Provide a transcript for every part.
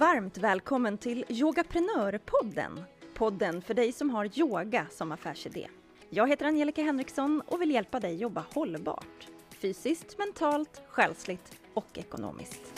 Varmt välkommen till Yogaprenörpodden. Podden för dig som har yoga som affärsidé. Jag heter Angelica Henriksson och vill hjälpa dig jobba hållbart. Fysiskt, mentalt, själsligt och ekonomiskt.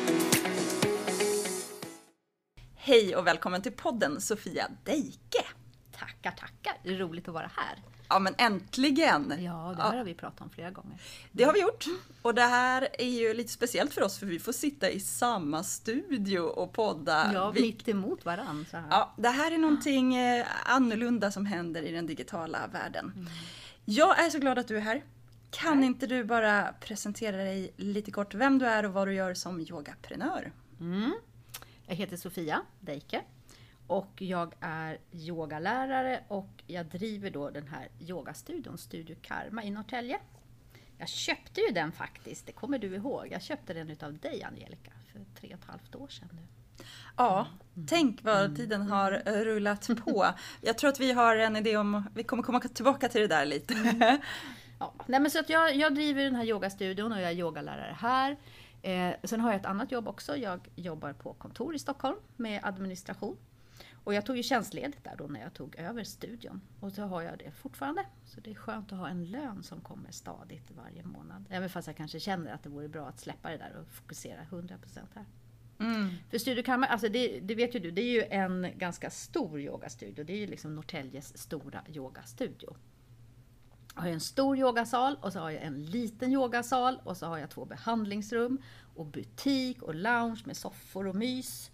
Hej och välkommen till podden Sofia Deike. Tackar. Det är roligt att vara här. Ja men äntligen! Ja, det här har vi pratat om flera gånger. Det har vi gjort. Och det här är ju lite speciellt för oss för vi får sitta i samma studio och podda. Ja, mitt emot varandra. Så här. Ja, det här är någonting annorlunda som händer i den digitala världen. Jag är så glad att du är här. Kan inte du bara presentera dig lite kort vem du är och vad du gör som yogaprenör? Jag heter Sofia Deike. Och jag är yogalärare och jag driver då den här yogastudion Studio Karma i Norrtälje. Jag köpte ju den faktiskt, det kommer du ihåg. Jag köpte den utav dig Angelica för 3,5 år sedan nu. Ja, tänk vad tiden har rullat på. Jag tror att vi har en idé om, vi kommer komma tillbaka till det där lite. Ja, nej men så att jag driver den här yogastudion och jag är yogalärare här. Sen har jag ett annat jobb också. Jag jobbar på kontor i Stockholm med administration. Och jag tog ju tjänstledigt där då när jag tog över studion. Och så har jag det fortfarande. Så det är skönt att ha en lön som kommer stadigt varje månad. Även fast jag kanske känner att det vore bra att släppa det där och fokusera 100% här. För Studio Karma, alltså det vet ju du, det är ju en ganska stor yogastudio. Det är ju liksom Norrtäljes stora yogastudio. Jag har en stor yogasal och så har jag en liten yogasal. Och så har jag 2 behandlingsrum och butik och lounge med soffor och mys.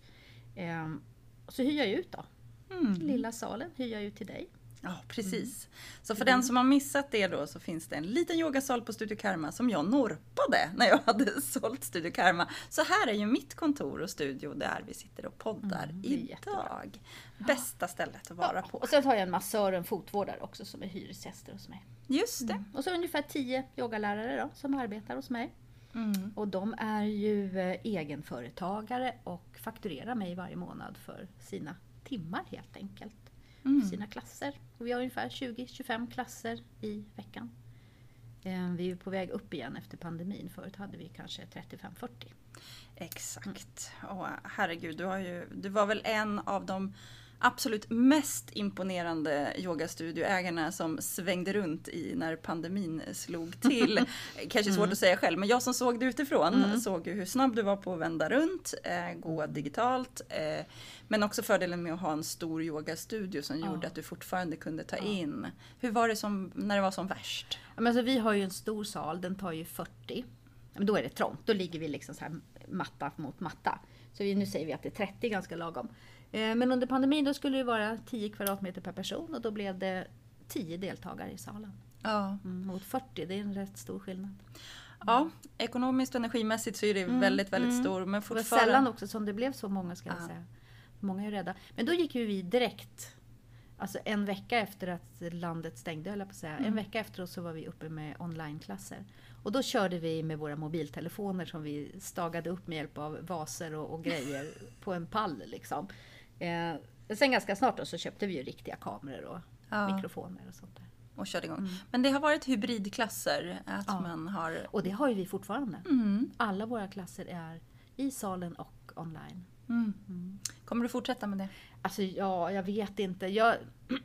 Så hyr jag ut då. Lilla salen hyr jag ut till dig. Ja, precis. Så för den som har missat det då så finns det en liten yogasal på Studio Karma som jag norpade när jag hade sålt Studio Karma. Så här är ju mitt kontor och studio där vi sitter och poddar idag. Bästa stället att vara på. Och sen har jag en massör och en fotvårdare också som är hyresgäster hos mig. Just det. Och så ungefär 10 yogalärare då som arbetar hos mig. Och de är ju egenföretagare och fakturerar mig varje månad för sina timmar helt enkelt. Sina klasser. Och vi har ungefär 20-25 klasser i veckan. Vi är på väg upp igen efter pandemin. Förut hade vi kanske 35-40. Exakt. Och herregud, du var väl en av de absolut mest imponerande yogastudioägarna som svängde runt i när pandemin slog till. Kanske svårt att säga själv, men jag som såg det utifrån såg ju hur snabb du var på att vända runt, gå digitalt. Men också fördelen med att ha en stor yogastudio som gjorde att du fortfarande kunde ta in. Hur var det när det var som värst? Ja, men alltså, vi har ju en stor sal, den tar ju 40. Men då är det trångt, då ligger vi liksom så här matta mot matta. Så nu säger vi att det är 30 ganska lagom. Men under pandemin då skulle det vara 10 kvadratmeter per person och då blev det 10 deltagare i salen. Ja. Mot 40, det är en rätt stor skillnad. Ja, ekonomiskt och energimässigt så är det väldigt, väldigt stor. Men det var sällan också som det blev så många ska jag säga. Många är rädda. Men då gick ju vi direkt, alltså en vecka efter att landet stängde, höll jag på att säga. En vecka efteråt så var vi uppe med onlineklasser. Och då körde vi med våra mobiltelefoner som vi stagade upp med hjälp av vaser och grejer på en pall liksom. Sen ganska snart då så köpte vi ju riktiga kameror och mikrofoner och sånt där. Och körde igång. Men det har varit hybridklasser att man har... Och det har ju vi fortfarande. Alla våra klasser är i salen och online. Kommer du fortsätta med det? Alltså jag vet inte.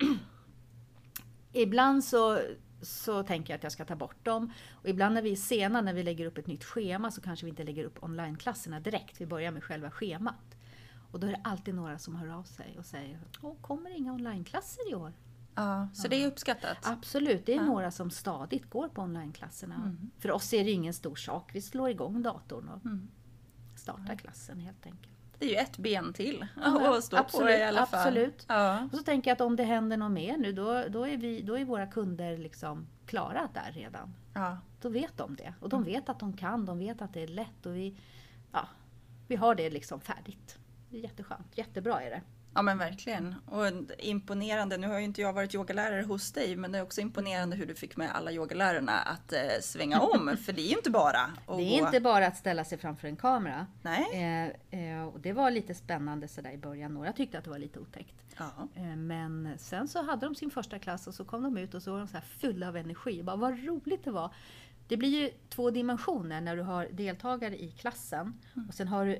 Ibland så tänker jag att jag ska ta bort dem. Och ibland när vi är sena, när vi lägger upp ett nytt schema så kanske vi inte lägger upp onlineklasserna direkt. Vi börjar med själva schemat. Och då är det alltid några som hör av sig och säger kommer inga onlineklasser i år? Ja, så det är uppskattat? Absolut, det är några som stadigt går på onlineklasserna. För oss är det ingen stor sak. Vi slår igång datorn och startar klassen helt enkelt. Det är ju ett ben till att stå på i alla fall. Absolut. Ja. Och så tänker jag att om det händer något mer nu, då är våra kunder liksom klara där redan. Ja. Då vet de det. Och de vet att de kan, de vet att det är lätt och vi har det liksom färdigt. Det är jätteskönt, jättebra är det. Ja men verkligen. Och imponerande, nu har ju inte jag varit yogalärare hos dig, men det är också imponerande hur du fick med alla yogalärarna att svänga om. För det är ju inte bara att Det är inte bara att ställa sig framför en kamera. Nej. Och det var lite spännande sådär i början. Några tyckte att det var lite otäckt. Ja. Men sen så hade de sin första klass och så kom de ut och så var de så här fulla av energi. Bara, vad roligt det var. Det blir ju 2 dimensioner när du har deltagare i klassen. Och sen har du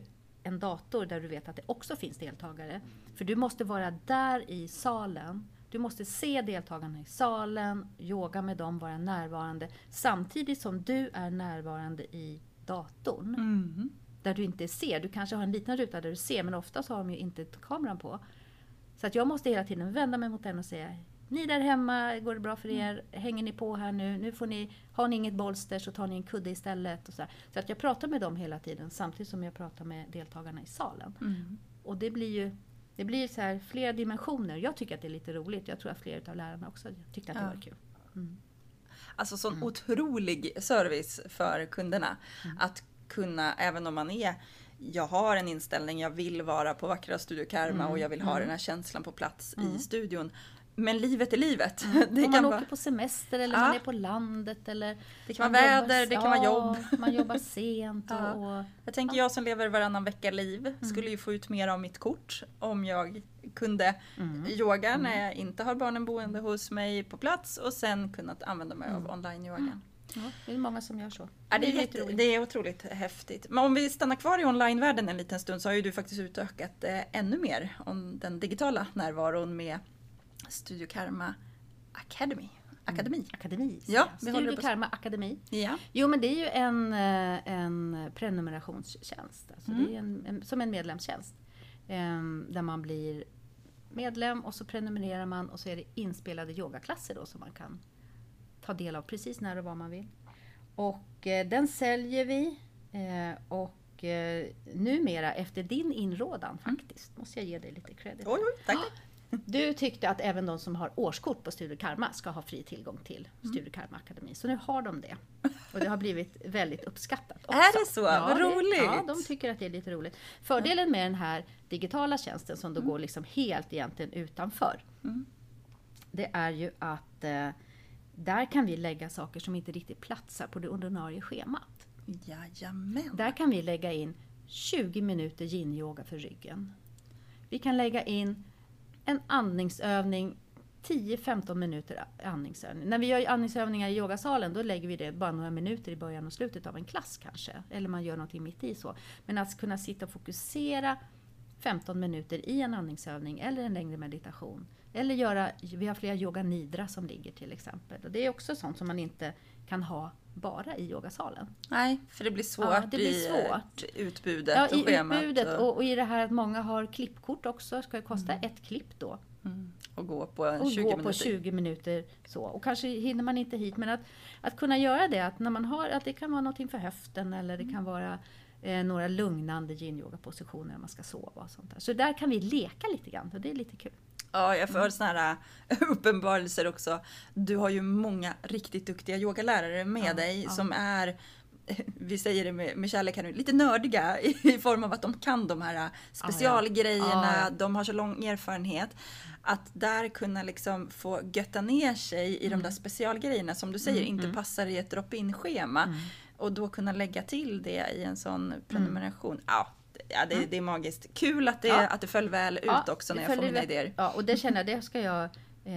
en dator där du vet att det också finns deltagare. För du måste vara där i salen. Du måste se deltagarna i salen, yoga med dem, vara närvarande. Samtidigt som du är närvarande i datorn. Mm. Där du inte ser. Du kanske har en liten ruta där du ser, men oftast har de ju inte kameran på. Så att jag måste hela tiden vända mig mot den och säga: ni där hemma, går det bra för er? Hänger ni på här nu? Nu får ni, har ni inget bolster så tar ni en kudde istället. Och så att jag pratar med dem hela tiden samtidigt som jag pratar med deltagarna i salen. Mm. Och det blir så här flera dimensioner. Jag tycker att det är lite roligt. Jag tror att flera av lärarna också tyckte att det var kul. Mm. Alltså sån otrolig service för kunderna. Att kunna, även om man jag har en inställning, jag vill vara på vackra Studio Karma och jag vill ha den här känslan på plats i studion. Men livet är livet. Det om kan man åker på semester eller man är på landet. Eller det kan vara väder, det kan vara jobb. Man jobbar sent. Och jag tänker jag som lever varannan vecka liv skulle ju få ut mer av mitt kort om jag kunde yoga när jag inte har barnen boende hos mig på plats och sen kunnat använda mig av online-yogan. Ja, det är många som gör så. Det är otroligt häftigt. Men om vi stannar kvar i online-världen en liten stund så har ju du faktiskt utökat ännu mer om den digitala närvaron med Studio Karma Academy. Akademi. Ja, Studio Karma Akademi. Ja. Jo, men det är ju en prenumerationstjänst. Alltså det är som en medlemstjänst. Där man blir medlem och så prenumererar man och så är det inspelade yogaklasser då som man kan ta del av precis när och var man vill. Och den säljer vi och numera efter din inrådan faktiskt, måste jag ge dig lite credit. Oj, tack. Du tyckte att även de som har årskort på Studio Karma ska ha fri tillgång till Studio Karma Akademi. Så nu har de det. Och det har blivit väldigt uppskattat också. Är det så? Vad roligt! Ja, de tycker att det är lite roligt. Fördelen med den här digitala tjänsten som då går liksom helt egentligen utanför. Det är ju att där kan vi lägga saker som inte riktigt platsar på det ordinarie schemat. Jajamän. Där kan vi lägga in 20 minuter yin-yoga för ryggen. Vi kan lägga in en andningsövning, 10-15 minuter andningsövning. När vi gör andningsövningar i yogasalen då lägger vi det bara några minuter i början och slutet av en klass kanske. Eller man gör någonting mitt i så. Men att kunna sitta och fokusera 15 minuter i en andningsövning eller en längre meditation. Eller vi har flera yoga nidra som ligger till exempel. Och det är också sånt som man inte kan ha bara i yogasalen. Nej, för det blir svårt, det blir svårt. I utbudet och schemat. I utbudet och i det här att många har klippkort också. Ska det kosta ett klipp då. Och gå på 20 minuter. På 20 minuter så. Och kanske hinner man inte hit. Men att kunna göra det. Att när man har, att det kan vara någonting för höften. Eller det kan vara några lugnande yin-yoga-positioner när man ska sova och sånt där. Så där kan vi leka lite grann. Och det är lite kul. Ja, jag får såna här uppenbarelser också. Du har ju många riktigt duktiga yogalärare med dig som är, vi säger det med kärlek här nu, lite nördiga i form av att de kan de här specialgrejerna, de har så lång erfarenhet. Att där kunna liksom få götta ner sig i de där specialgrejerna som du säger inte passar i ett drop-in-schema. Och då kunna lägga till det i en sån prenumeration. Ja, det är magiskt. Kul att det föll väl ut också när jag får mina idéer. Ja, och det känner jag, det ska jag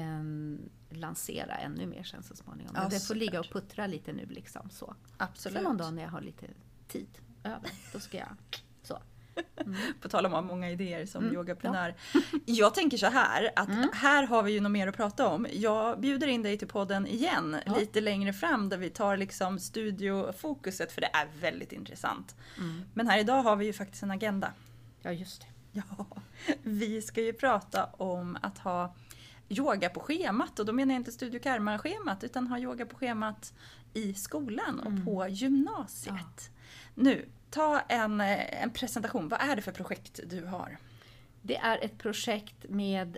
lansera ännu mer sen så småningom. Ja, det får ligga och puttra lite nu liksom så. Absolut. Så någon dag när jag har lite tid över, då ska jag så. På tal om att ha många idéer som yogaprenör. Ja. Jag tänker så här, att här har vi ju något mer att prata om. Jag bjuder in dig till podden igen lite längre fram där vi tar liksom studiofokuset för det är väldigt intressant. Men här idag har vi ju faktiskt en agenda. Ja, just det. Ja, vi ska ju prata om att ha yoga på schemat och då menar jag inte Studio Karma-schemat utan ha yoga på schemat i skolan och på gymnasiet. Ja. Nu, ta en presentation. Vad är det för projekt du har? Det är ett projekt med,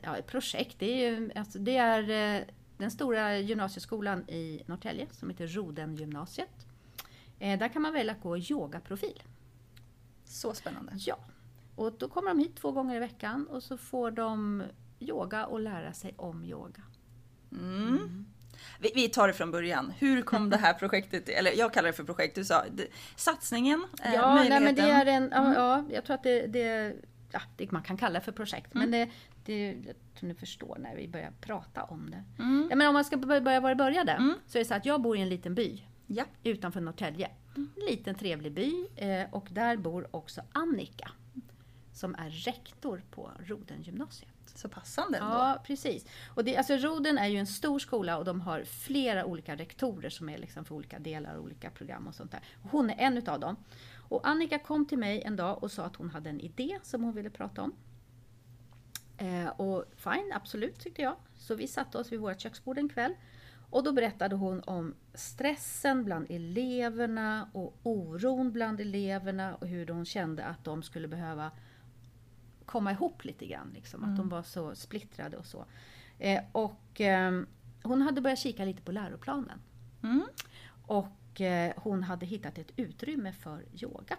det är den stora gymnasieskolan i Norrtälje som heter Rodengymnasiet. Där kan man välja att gå yogaprofil. Så spännande. Ja, och då kommer de hit 2 gånger i veckan och så får de yoga och lära sig om yoga. Vi tar det från början. Hur kom det här projektet, eller jag kallar det för projekt, du sa satsningen, möjligheten. Nej, men det är jag tror att det man kan kalla det för projekt. Men det jag tror ni förstår när vi börjar prata om det. Ja, men om man ska började så är det så att jag bor i en liten by utanför Norrtälje. En liten trevlig by och där bor också Annika som är rektor på Rodengymnasiet. Så passande ändå. Ja, precis. Och alltså Roden är ju en stor skola och de har flera olika rektorer som är liksom för olika delar och olika program och sånt där. Och hon är en utav dem. Och Annika kom till mig en dag och sa att hon hade en idé som hon ville prata om. Och fine, absolut tyckte jag. Så vi satte oss vid vårt köksbord en kväll. Och då berättade hon om stressen bland eleverna och oron bland eleverna och hur hon kände att de skulle behöva komma ihop lite grann. Liksom, att de var så splittrade och så. Hon hade börjat kika lite på läroplanen. Och hon hade hittat ett utrymme för yoga.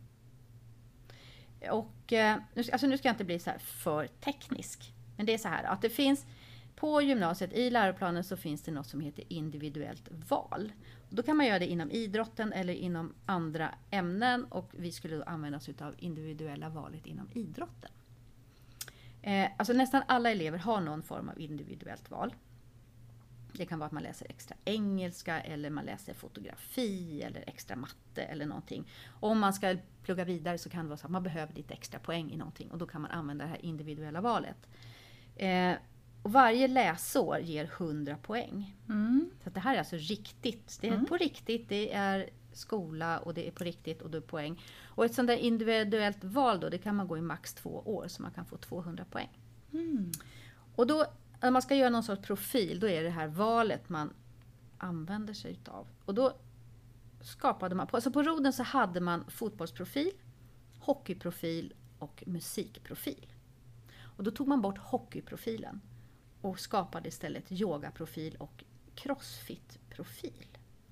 Och nu ska jag inte bli så här för teknisk. Men det är så här att det finns på gymnasiet i läroplanen så finns det något som heter individuellt val. Då kan man göra det inom idrotten eller inom andra ämnen och vi skulle då använda oss av individuella valet inom idrotten. Alltså nästan alla elever har någon form av individuellt val. Det kan vara att man läser extra engelska eller man läser fotografi eller extra matte eller någonting. Om man ska plugga vidare så kan det vara så att man behöver lite extra poäng i någonting och då kan man använda det här individuella valet. Och varje läsår ger 100 poäng. Så att det här är alltså riktigt. Det är på riktigt, det är skola och det är på riktigt och det är poäng. Och ett sånt där individuellt val då, det kan man gå i max 2 år så man kan få 200 poäng. Och då, när man ska göra någon sorts profil, då är det här valet man använder sig utav. Och då skapade man, alltså på Roden så hade man fotbollsprofil, hockeyprofil och musikprofil. Och då tog man bort hockeyprofilen och skapade istället yogaprofil och crossfit-profil.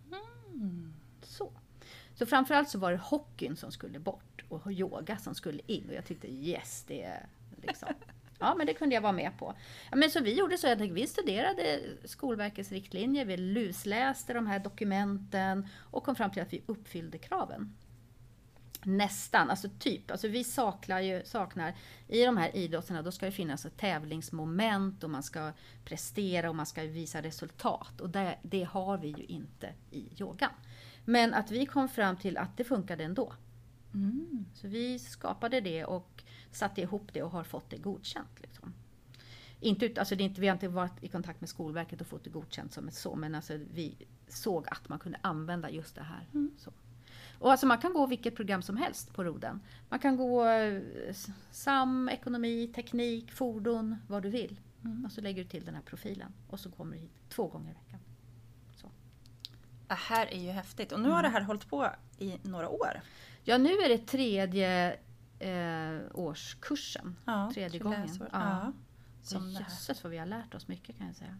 Så framförallt så var det hockeyn som skulle bort och yoga som skulle in. Och jag tyckte yes, det är liksom... Ja, men det kunde jag vara med på. Ja, men så vi gjorde så att vi studerade Skolverkets riktlinjer, vi lusläste de här dokumenten och kom fram till att vi uppfyllde kraven. Nästan, alltså typ. Alltså vi saknar i de här idrotterna, då ska det finnas ett tävlingsmoment och man ska prestera och man ska visa resultat. Och det har vi ju inte i yogan. Men att vi kom fram till att det funkade ändå. Så vi skapade det och satte ihop det och har fått det godkänt. Liksom. Vi har inte varit i kontakt med Skolverket och fått det godkänt som ett så, men alltså vi såg att man kunde använda just det här. Så. Och alltså man kan gå vilket program som helst på Roden. Man kan gå SAM, ekonomi, teknik, fordon, vad du vill. Och så lägger du till den här profilen och så kommer du hit 2 gånger i veckan. Så. Det här är ju häftigt. Och nu har det här hållit på i några år. Ja, nu är det 3:e årskursen. Ja, 3:e gången. Ja. Jösses vad vi har lärt oss mycket kan jag säga.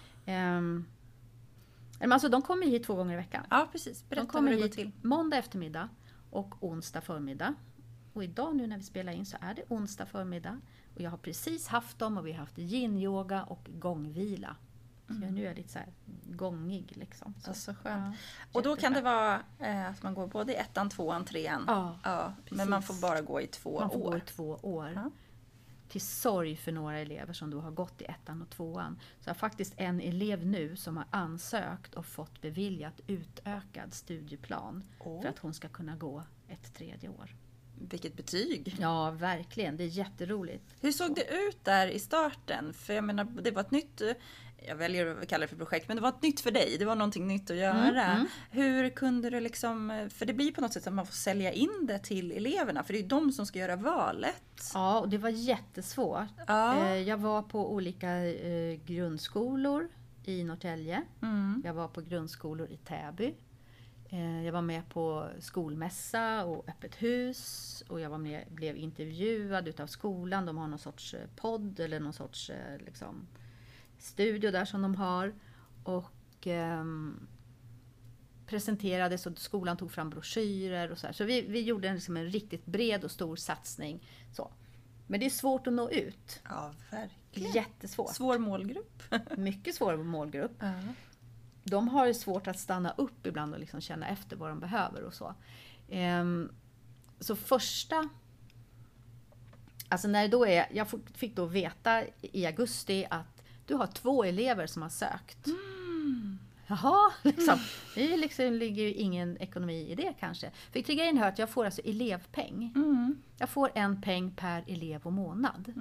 Men alltså de kommer hit 2 gånger i veckan. Ja, precis. Berätta de kommer hur det hit går till. måndag eftermiddag och onsdag förmiddag. Och idag nu när vi spelar in så är det onsdag förmiddag. Och jag har precis haft dem och vi har haft yin-yoga och gångvila. Så nu är jag lite så här gångig liksom. Så skönt. Och då kan det vara att man går både i 1:an, 2:an, 3:an. Ja, men man får bara gå i 2 år. Man får gå i 2 år. Ja. Till sorg för några elever som då har gått i 1:an och 2:an. Så jag har faktiskt en elev nu som har ansökt och fått beviljat utökad studieplan. För att hon ska kunna gå ett 3:e år. Vilket betyg! Ja, verkligen. Det är jätteroligt. Hur såg det ut där i starten? För jag menar, det var ett nytt... Jag väljer att kalla det för projekt, men det var ett nytt för dig. Det var någonting nytt att göra. Hur kunde du liksom... För det blir på något sätt att man får sälja in det till eleverna. För det är de som ska göra valet. Ja, och det var jättesvårt. Ja. Jag var på olika grundskolor i Norrtälje. Jag var på grundskolor i Täby. Jag var med på skolmässa och öppet hus. Och jag blev intervjuad utav skolan. De har någon sorts podd eller någon sorts liksom, studio där som de har. Och presenterade så skolan tog fram broschyrer och så här. Så vi gjorde liksom en riktigt bred och stor satsning. Så. Men det är svårt att nå ut. Ja, verkligen. Jättesvårt. Svår målgrupp. Mycket svår målgrupp. De har ju svårt att stanna upp ibland och liksom känna efter vad de behöver och så. Så första... Alltså när det då jag fick då veta i augusti att du har 2 elever som har sökt. Jaha, liksom. Det liksom ligger ju ingen ekonomi i det kanske. För till grejen hör att jag får alltså elevpeng. Jag får en peng per elev och månad.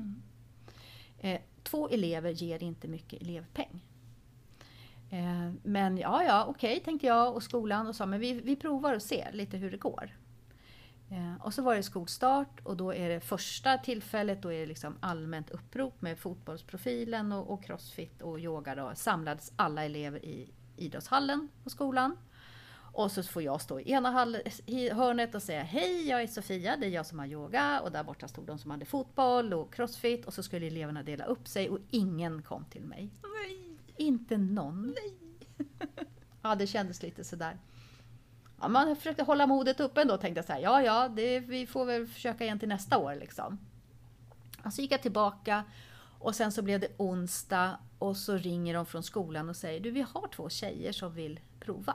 2 elever ger inte mycket elevpeng. Men okej, tänkte jag och skolan och sa, men vi provar och ser lite hur det går. Och så var det skolstart och då är det första tillfället, då är det liksom allmänt upprop med fotbollsprofilen och crossfit och yoga då. Samlades alla elever i idrottshallen på skolan. Och så får jag stå i ena hörnet och säga hej, jag är Sofia, det är jag som har yoga. Och där borta stod de som hade fotboll och crossfit. Och så skulle eleverna dela upp sig och ingen kom till mig. Nej. Inte någon. Nej. Ja, det kändes lite sådär. Ja, man försökte hålla modet uppe ändå och tänkte så här, vi får väl försöka igen till nästa år liksom. Och så gick jag tillbaka och sen så blev det onsdag och så ringer de från skolan och säger, du, vi har 2 tjejer som vill prova.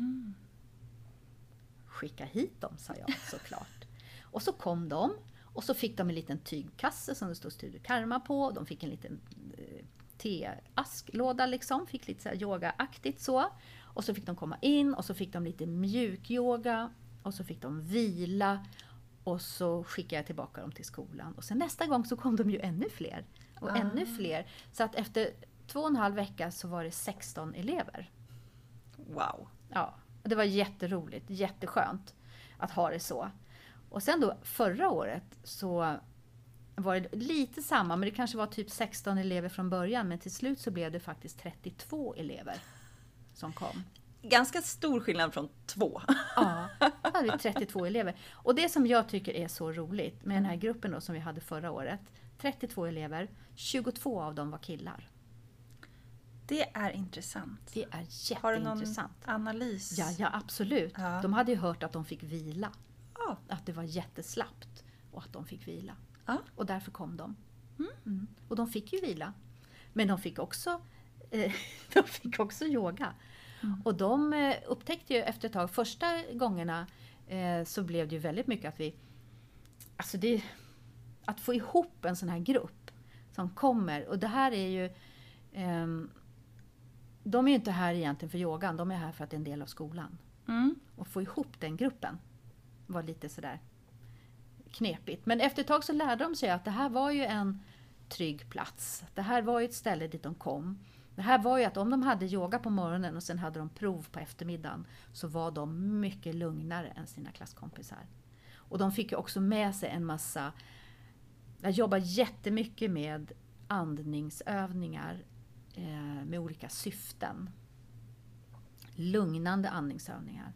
Skicka hit dem, sa jag såklart. Och så kom de och så fick de en liten tygkasse som det stod Studio Karma på. De fick en liten teasklåda liksom, fick lite så här yogaaktigt så. Och så fick de komma in och så fick de lite mjuk yoga och så fick de vila och så skickade jag tillbaka dem till skolan. Och sen nästa gång så kom de ju ännu fler och ännu fler. Så att efter 2,5 vecka så var det 16 elever. Wow. Ja, och det var jätteroligt, jätteskönt att ha det så. Och sen då förra året så var det lite samma, men det kanske var typ 16 elever från början, men till slut så blev det faktiskt 32 elever som kom. Ganska stor skillnad från 2. Ja, då hade vi 32 elever. Och det som jag tycker är så roligt med den här gruppen då som vi hade förra året, 32 elever, 22 av dem var killar. Det är intressant. Det är jätteintressant. Har du någon analys? Ja, absolut. Ja. De hade ju hört att de fick vila. Ja. Att det var jätteslappt och att de fick vila. Ja. Och därför kom de. Och de fick ju vila. Men de fick också yoga. Och de upptäckte ju efter ett tag, första gångerna så blev det ju väldigt mycket att att få ihop en sån här grupp som kommer. Och det här är ju, de är ju inte här egentligen för yogan, de är här för att det är en del av skolan. Och få ihop den gruppen var lite sådär knepigt. Men efter ett tag så lärde de sig att det här var ju en trygg plats. Det här var ju ett ställe dit de kom. Det här var ju att om de hade yoga på morgonen och sen hade de prov på eftermiddagen så var de mycket lugnare än sina klasskompisar. Och de fick ju också med sig en massa, jag jobbar jättemycket med andningsövningar med olika syften. Lugnande andningsövningar.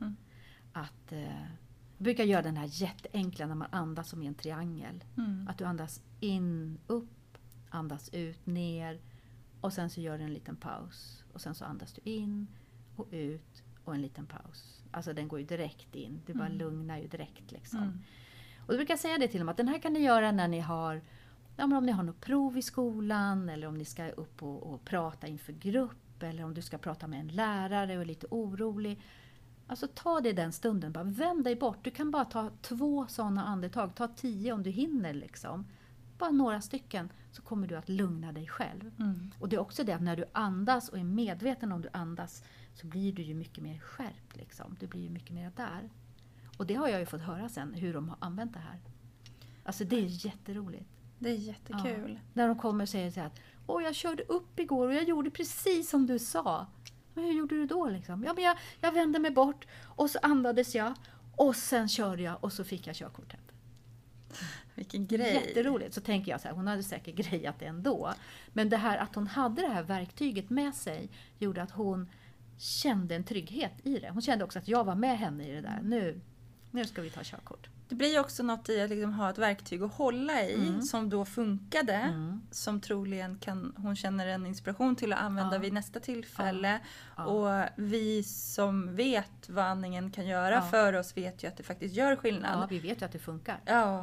Jag brukar göra den här jätteenkla när man andas som i en triangel. Att du andas in, upp, andas ut, ner. Och sen så gör du en liten paus. Och sen så andas du in och ut och en liten paus. Alltså den går ju direkt in. Du bara lugnar ju direkt liksom. Och då brukar jag säga det till dem att den här kan ni göra när ni har, om ni har något prov i skolan. Eller om ni ska upp och prata inför grupp. Eller om du ska prata med en lärare och är lite orolig. Alltså ta det den stunden. Bara vänd dig bort. Du kan bara ta 2 sådana andetag. Ta 10 om du hinner liksom. Bara några stycken så kommer du att lugna dig själv. Och det är också det att när du andas och är medveten om du andas så blir du ju mycket mer skärpt liksom. Du blir ju mycket mer där. Och det har jag ju fått höra sen hur de har använt det här. Alltså det är jätteroligt. Det är jättekul. Ja. När de kommer och säger så här, jag körde upp igår och jag gjorde precis som du sa. Men hur gjorde du då liksom? Ja, men jag vände mig bort och så andades jag och sen körde jag och så fick jag körkortet. Vilken grej. Jätteroligt. Så tänker jag så här, hon hade säkert grejat det ändå. Men det här att hon hade det här verktyget med sig gjorde att hon kände en trygghet i det. Hon kände också att jag var med henne i det där. Nu ska vi ta körkort. Det blir ju också något i att liksom ha ett verktyg att hålla i som då funkade. Som troligen hon känner en inspiration till att använda vid nästa tillfälle. Och vi som vet vad andningen kan göra för oss vet ju att det faktiskt gör skillnad. Ja, vi vet ju att det funkar. Ja,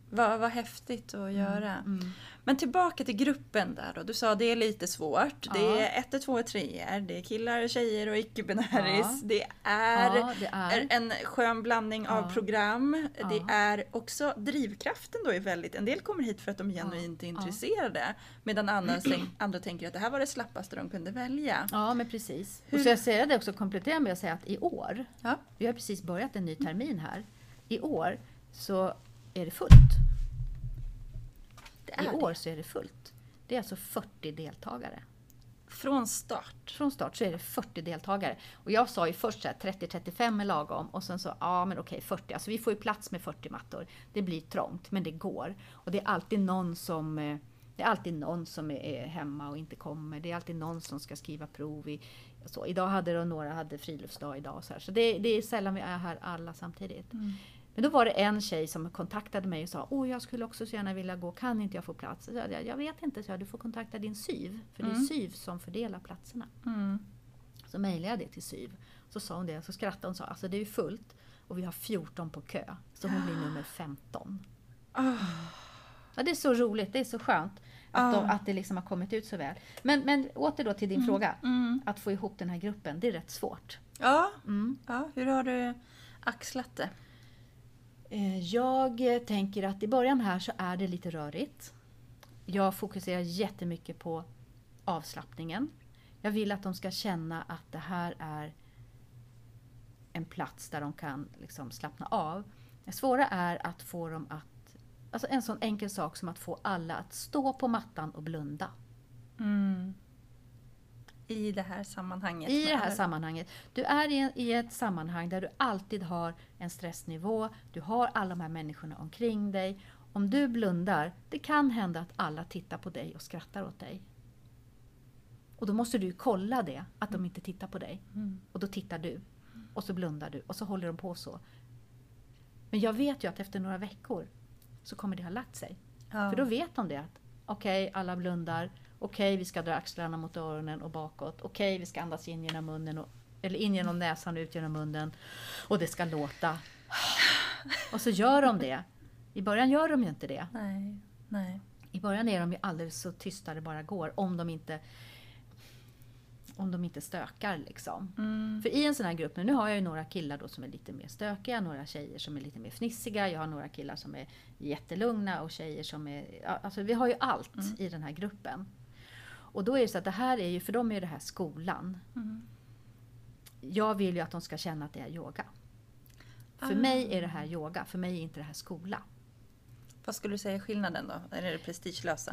Vad häftigt att göra. Men tillbaka till gruppen där då. Du sa det är lite svårt. Ja. Det är 1, 2, 3. Det är killar, tjejer och icke-binäris. Det är en skön blandning av program. Det är också drivkraften då är väldigt. En del kommer hit för att de genuint är intresserade. Medan andra tänker att det här var det slappaste de kunde välja. Ja, men precis. Och så jag säger det också, komplettera med att säga att i år, vi har precis börjat en ny termin här. I år så är det fullt. I år så är det fullt. Det är alltså 40 deltagare. Från start? Från start så är det 40 deltagare. Och jag sa ju först så här 30-35 är lagom. Och sen så, men okej 40. Alltså vi får ju plats med 40 mattor. Det blir trångt, men det går. Och det är alltid någon som är hemma och inte kommer. Det är alltid någon som ska skriva prov. Idag hade några friluftsdag idag. Så det är sällan vi är här alla samtidigt. Men då var det en tjej som kontaktade mig och sa, jag skulle också så gärna vilja gå, kan inte jag få plats? Så jag vet inte, så du får kontakta din SYV, för det är SYV som fördelar platserna. Så mejlade jag det till SYV. Så sa hon det, så skrattade hon och sa, alltså det är ju fullt och vi har 14 på kö. Så hon blir nummer 15. Ja, det är så roligt, det är så skönt att det liksom har kommit ut så väl. Men åter då till din fråga, att få ihop den här gruppen, det är rätt svårt. Ja, hur har du axlat det? Jag tänker att i början här så är det lite rörigt. Jag fokuserar jättemycket på avslappningen. Jag vill att de ska känna att det här är en plats där de kan liksom slappna av. Det svåra är att få dem att, alltså en sån enkel sak som att få alla att stå på mattan och blunda. I det här sammanhanget? I det här sammanhanget. Du är i ett sammanhang där du alltid har en stressnivå. Du har alla de här människorna omkring dig. Om du blundar, det kan hända att alla tittar på dig och skrattar åt dig. Och då måste du kolla det, att de inte tittar på dig. Och då tittar du. Och så blundar du. Och så håller de på så. Men jag vet ju att efter några veckor så kommer det ha lagt sig. För då vet de det att okej, alla blundar. Okej, vi ska dra axlarna mot öronen och bakåt. Okej, vi ska andas in genom munnen. Eller in genom näsan och ut genom munnen. Och det ska låta. Och så gör de det. I början gör de ju inte det. Nej. I början är de ju alldeles så tysta det bara går. Om de inte stökar liksom. För i en sån här grupp, nu har jag ju några killar då som är lite mer stökiga. Några tjejer som är lite mer fnissiga. Jag har några killar som är jättelugna. Och tjejer som är... Alltså vi har ju allt i den här gruppen. Och då är det så att det här är ju, för dem är det här skolan. Jag vill ju att de ska känna att det är yoga. För mig är det här yoga, för mig är inte det här skola. Vad skulle du säga är skillnaden då? Eller är det prestigelösa?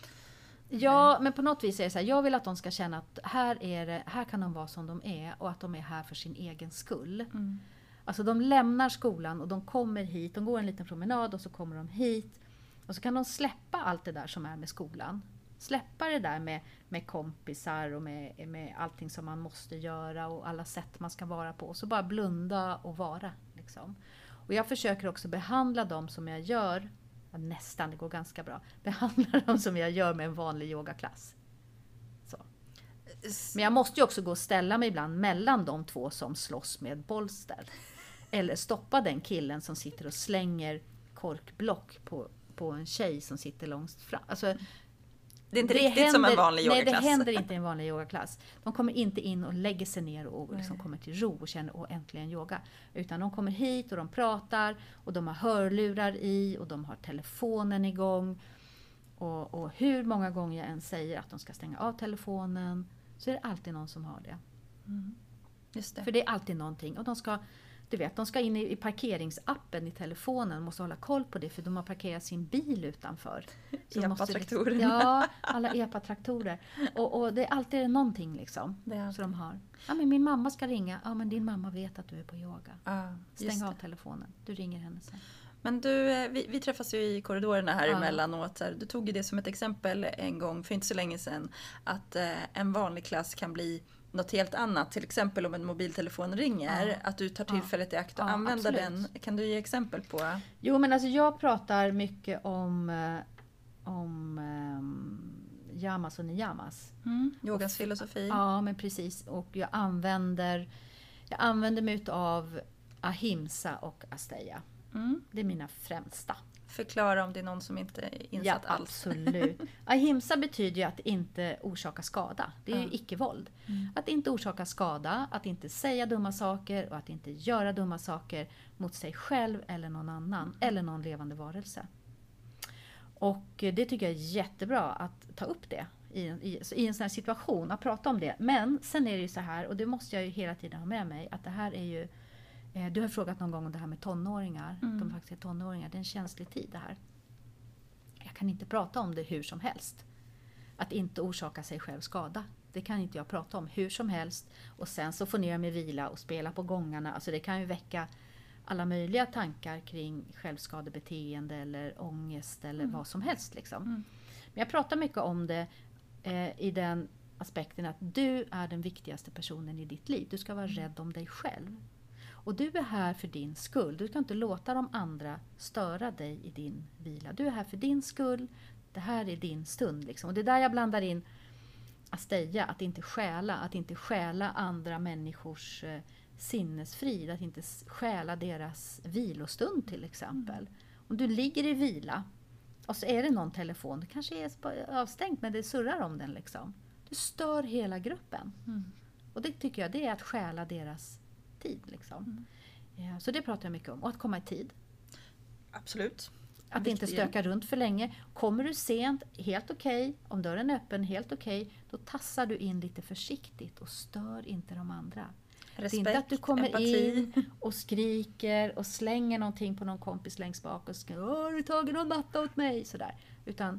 Ja, men på något vis är det så här, jag vill att de ska känna att här kan de vara som de är och att de är här för sin egen skull. Alltså de lämnar skolan och de kommer hit, de går en liten promenad och så kommer de hit. Och så kan de släppa allt det där som är med skolan. Släppa det där med kompisar och med allting som man måste göra och alla sätt man ska vara på. Och så bara blunda och vara. Liksom. Och jag försöker också behandla dem som jag gör, nästan, det går ganska bra, behandla dem som jag gör med en vanlig yogaklass. Så. Men jag måste ju också gå och ställa mig ibland mellan de två som slåss med bolster. Eller stoppa den killen som sitter och slänger korkblock på en tjej som sitter långt fram. Alltså, det är inte riktigt som en vanlig yogaklass. Nej, det händer inte i en vanlig yogaklass. De kommer inte in och lägger sig ner och liksom kommer till ro och känner äntligen yoga. Utan de kommer hit och de pratar och de har hörlurar i och de har telefonen igång. Och hur många gånger jag än säger att de ska stänga av telefonen så är det alltid någon som har det. Just det. För det är alltid någonting. Och de ska in i parkeringsappen i telefonen och måste hålla koll på det för de har parkerat sin bil utanför. EPA-traktorerna. Ja, alla EPA-traktorer. Och det är alltid någonting liksom. Så de har. Ja, men min mamma ska ringa. Ja, men din mamma vet att du är på yoga. Stäng av telefonen. Du ringer henne sen. Men du, vi träffas ju i korridorerna här emellanåt. Du tog ju det som ett exempel en gång för inte så länge sedan. Att en vanlig klass kan bli något helt annat. Till exempel om en mobiltelefon ringer. Att du tar tillfället i akt och använder den. Kan du ge exempel på? Jo, men alltså jag pratar mycket om yamas och niyamas. Yogas filosofi. Ja, men precis. Och jag använder mig av ahimsa och asteya. Det är mina främsta. förklara om det är någon som inte är insatt alls. Absolut. Ahimsa betyder ju att inte orsaka skada. Det är ju icke-våld. Att inte orsaka skada, att inte säga dumma saker och att inte göra dumma saker mot sig själv eller någon annan eller någon levande varelse. Och det tycker jag är jättebra att ta upp det i en sån här situation, att prata om det. Men sen är det ju så här, och det måste jag ju hela tiden ha med mig, att det här är ju, du har frågat någon gång om det här med tonåringar, de faktiskt är tonåringar, det är en känslig tid det här. Jag kan inte prata om det hur som helst. Att inte orsaka sig själv skada. Det kan inte jag prata om hur som helst. Och sen så får ner med vila och spela på gångarna. Alltså det kan ju väcka alla möjliga tankar kring självskadebeteende eller ångest eller vad som helst. Liksom. Men jag pratar mycket om det i den aspekten att du är den viktigaste personen i ditt liv. Du ska vara rädd om dig själv. Och du är här för din skull. Du ska inte låta de andra störa dig i din vila. Du är här för din skull. Det här är din stund. Liksom. Och det är där jag blandar in asteja, att inte stjäla andra människors sinnesfrid, att inte stjäla deras vilostund till exempel. Om du ligger i vila och så är det någon telefon, det kanske är avstängt men det surrar om den liksom. Du stör hela gruppen. Och det tycker jag, det är att stjäla deras tid liksom. Ja, så det pratar jag mycket om. Och att komma i tid. Absolut. Att inte stöka runt för länge. Kommer du sent, helt okej. Om dörren är öppen, helt okej. Då tassar du in lite försiktigt och stör inte de andra. Respekt, det är inte att du kommer empati. in och skriker och slänger någonting på någon kompis längst bak och skriker, har du tagit någon matta åt mig? Sådär. Utan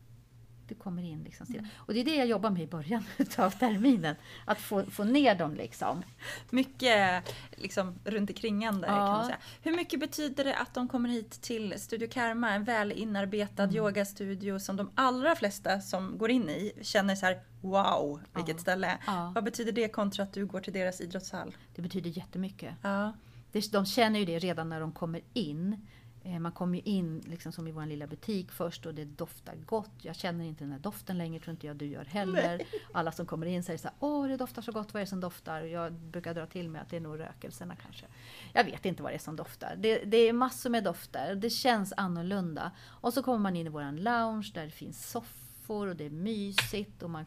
du kommer in liksom stilla. Och det är det jag jobbar med i början av terminen. Att få ner dem liksom. Mycket liksom runt omkringande kan man säga. Hur mycket betyder det att de kommer hit till Studio Karma, en väl inarbetad yogastudio som de allra flesta som går in i känner så här, wow, vilket ställe. Vad betyder det kontra att du går till deras idrottshall? Det betyder jättemycket. Ja. De känner ju det redan när de kommer in. Man kommer ju in liksom som i vår lilla butik först och det doftar gott. Jag känner inte den här doften längre, tror inte jag du gör heller. Nej. Alla som kommer in säger så här, åh det doftar så gott, vad är det som doftar? Och jag brukar dra till med att det är nog rökelserna kanske. Jag vet inte vad det är som doftar. Det är massor med dofter, det känns annorlunda. Och så kommer man in i våran lounge där det finns soffor och det är mysigt och man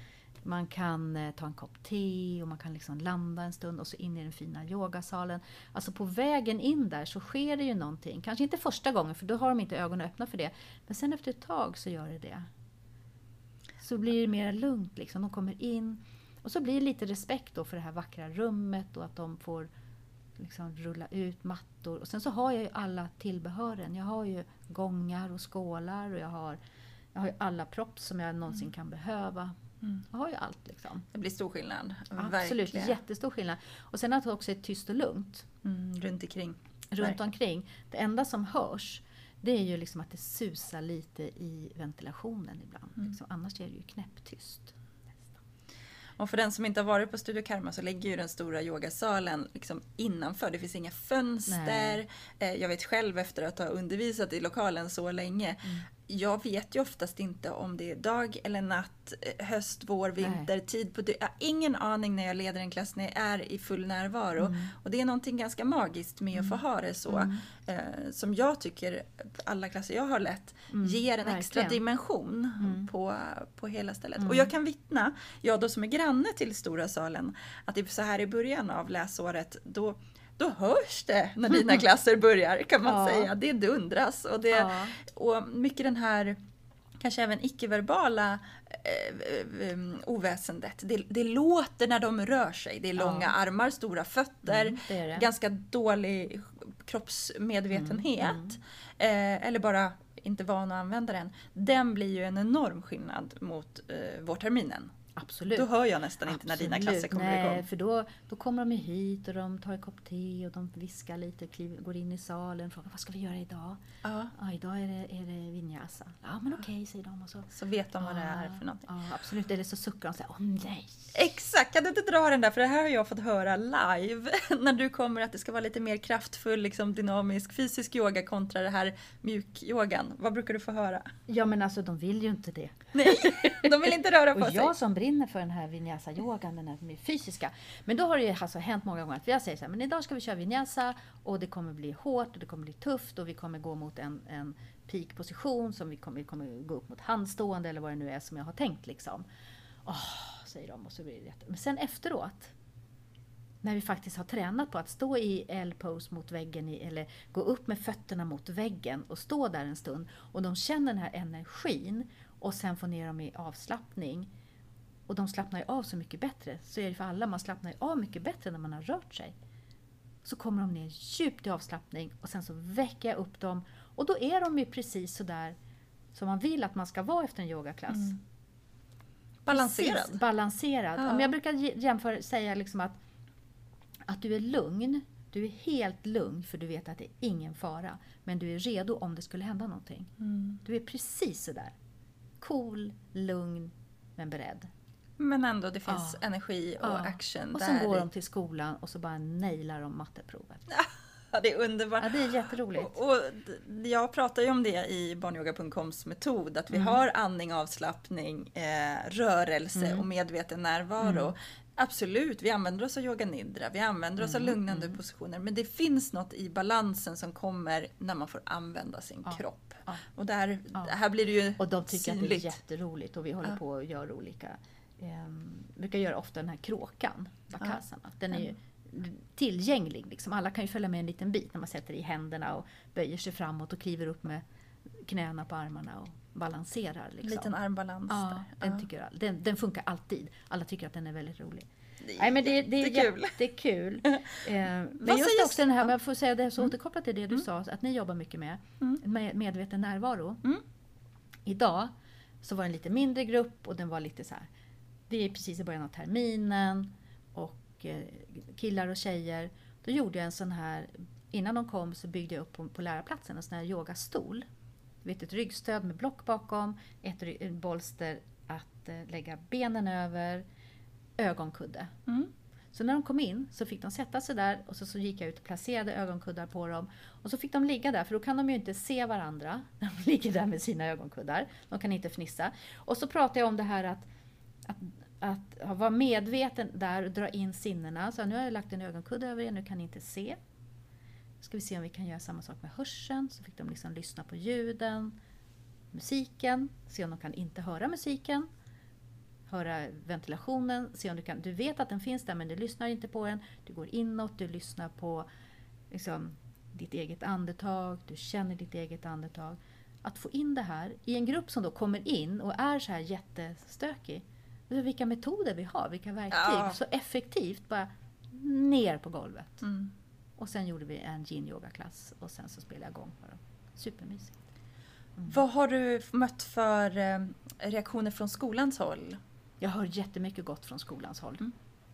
kan ta en kopp te och man kan liksom landa en stund och så in i den fina yogasalen. Alltså på vägen in där så sker det ju någonting. Kanske inte första gången för då har de inte ögonen öppna för det. Men sen efter ett tag så gör det. Så blir det mer lugnt liksom. De kommer in och så blir det lite respekt då för det här vackra rummet och att de får liksom rulla ut mattor. Och sen så har jag ju alla tillbehören. Jag har ju gångar och skålar och jag har ju alla props som jag någonsin kan behöva. Jag har ju allt liksom. Det blir stor skillnad. Absolut, verkligen. Jättestor skillnad. Och sen att det också är tyst och lugnt. Runt omkring. Det enda som hörs, det är ju liksom att det susar lite i ventilationen ibland. Liksom. Annars är det ju knäpptyst. Och för den som inte har varit på Studio Karma så ligger ju den stora yogasalen liksom innanför. Det finns inga fönster. Jag vet själv efter att ha undervisat i lokalen så länge. Jag vet ju oftast inte om det är dag eller natt, höst, vår, vinter, tid på dygnet. Jag har ingen aning när jag leder en klass när jag är i full närvaro. Och det är någonting ganska magiskt med att få ha det så. Som jag tycker alla klasser jag har lett ger en extra dimension på hela stället. Och jag kan vittna, jag då som är granne till stora salen, att det är så här i början av läsåret, då hörs det när dina klasser börjar kan man säga. Det dundras och mycket den här kanske även icke-verbala oväsendet. Det låter när de rör sig. Det är långa armar, stora fötter, det. Ganska dålig kroppsmedvetenhet. Eller bara inte van att använda den. Den blir ju en enorm skillnad mot vårterminen. Absolut. Då hör jag nästan inte när dina klasser kommer igång. För då kommer de hit och de tar en kopp te och de viskar lite, går in i salen och frågar, vad ska vi göra idag? Idag är det vinyasa. Ja, men okej, säger de. Och så vet de vad det är för någonting. Ja, absolut. Eller så suckar de och säger, nej. Exakt, kan du inte dra den där? För det här har jag fått höra live. När du kommer att det ska vara lite mer kraftfull, liksom dynamisk, fysisk yoga kontra det här mjukyogan. Vad brukar du få höra? Ja, men alltså de vill ju inte det. Nej, de vill inte röra på sig. Och jag som brinner för den här vinyasa-yogan, den här fysiska. Men då har det ju alltså hänt många gånger att jag säger så här, men idag ska vi köra vinyasa och det kommer bli hårt och det kommer bli tufft och vi kommer gå mot en peakposition som vi kommer gå upp mot handstående eller vad det nu är som jag har tänkt liksom. Säger de och så blir det jätte. Men sen efteråt, när vi faktiskt har tränat på att stå i L-pose mot väggen eller gå upp med fötterna mot väggen och stå där en stund och de känner den här energin och sen får ner dem i avslappning och de slappnar ju av så mycket bättre. Så är det för alla, man slappnar ju av mycket bättre när man har rört sig. Så kommer de ner djupt i avslappning och sen så väcker jag upp dem och då är de ju precis så där som man vill att man ska vara efter en yogaklass. Balanserad. Precis, balanserad. Ja. Men jag brukar säga liksom att du är lugn. Du är helt lugn för du vet att det är ingen fara. Men du är redo om det skulle hända någonting. Du är precis så där. Cool, lugn, men beredd. Men ändå det finns energi och action. Och sen går de till skolan och så bara nailar de matteprovet. Ja, det är underbart. Ja, det är jätteroligt. Och jag pratar ju om det i barnyoga.coms metod. Att vi har andning, avslappning, rörelse och medveten närvaro. Absolut, vi använder oss av yoga nidra. Vi använder oss av lugnande positioner. Men det finns något i balansen som kommer när man får använda sin kropp. Ja. Och här blir det ju och de tycker synligt. Att det är jätteroligt. Och vi håller på att göra olika... Vi brukar göra ofta den här kråkan. Bakasana. Den är ju tillgänglig. Liksom. Alla kan ju följa med en liten bit när man sätter i händerna och böjer sig framåt och kliver upp med knäna på armarna och balanserar. Liksom. Liten armbalans där. Den funkar alltid. Alla tycker att den är väldigt rolig. Det är, Nej, men det är jättekul. Men just också den här, jag får säga det så återkopplat till det du sa, att ni jobbar mycket med medveten närvaro. Idag så var det en lite mindre grupp och den var lite så här, det är precis i början av terminen och killar och tjejer. Då gjorde jag en sån här, innan de kom så byggde jag upp på lärarplatsen en sån här yogastol. Ett ryggstöd med block bakom, ett bolster att lägga benen över, ögonkudde. Så när de kom in så fick de sätta sig där och så gick jag ut och placerade ögonkuddar på dem. Och så fick de ligga där, för då kan de ju inte se varandra när de ligger där med sina ögonkuddar. De kan inte fnissa. Och så pratade jag om det här att vara medveten där och dra in sinnena. Så nu har jag lagt en ögonkudde över er, nu kan ni inte se. Ska vi se om vi kan göra samma sak med hörseln. Så fick de liksom lyssna på ljuden, musiken, se om de kan inte höra musiken. Höra ventilationen, se om du vet att den finns där men du lyssnar inte på den. Du går inåt, du lyssnar på liksom, ditt eget andetag, du känner ditt eget andetag. Att få in det här i en grupp som då kommer in och är så här jättestökig. Vilka metoder vi har, vilka verktyg. Så effektivt, bara ner på golvet. Och sen gjorde vi en yin-yoga-klass och sen så spelade jag igång på dem. Supermysigt. Vad har du mött för reaktioner från skolans håll? Jag hör jättemycket gott från skolans håll.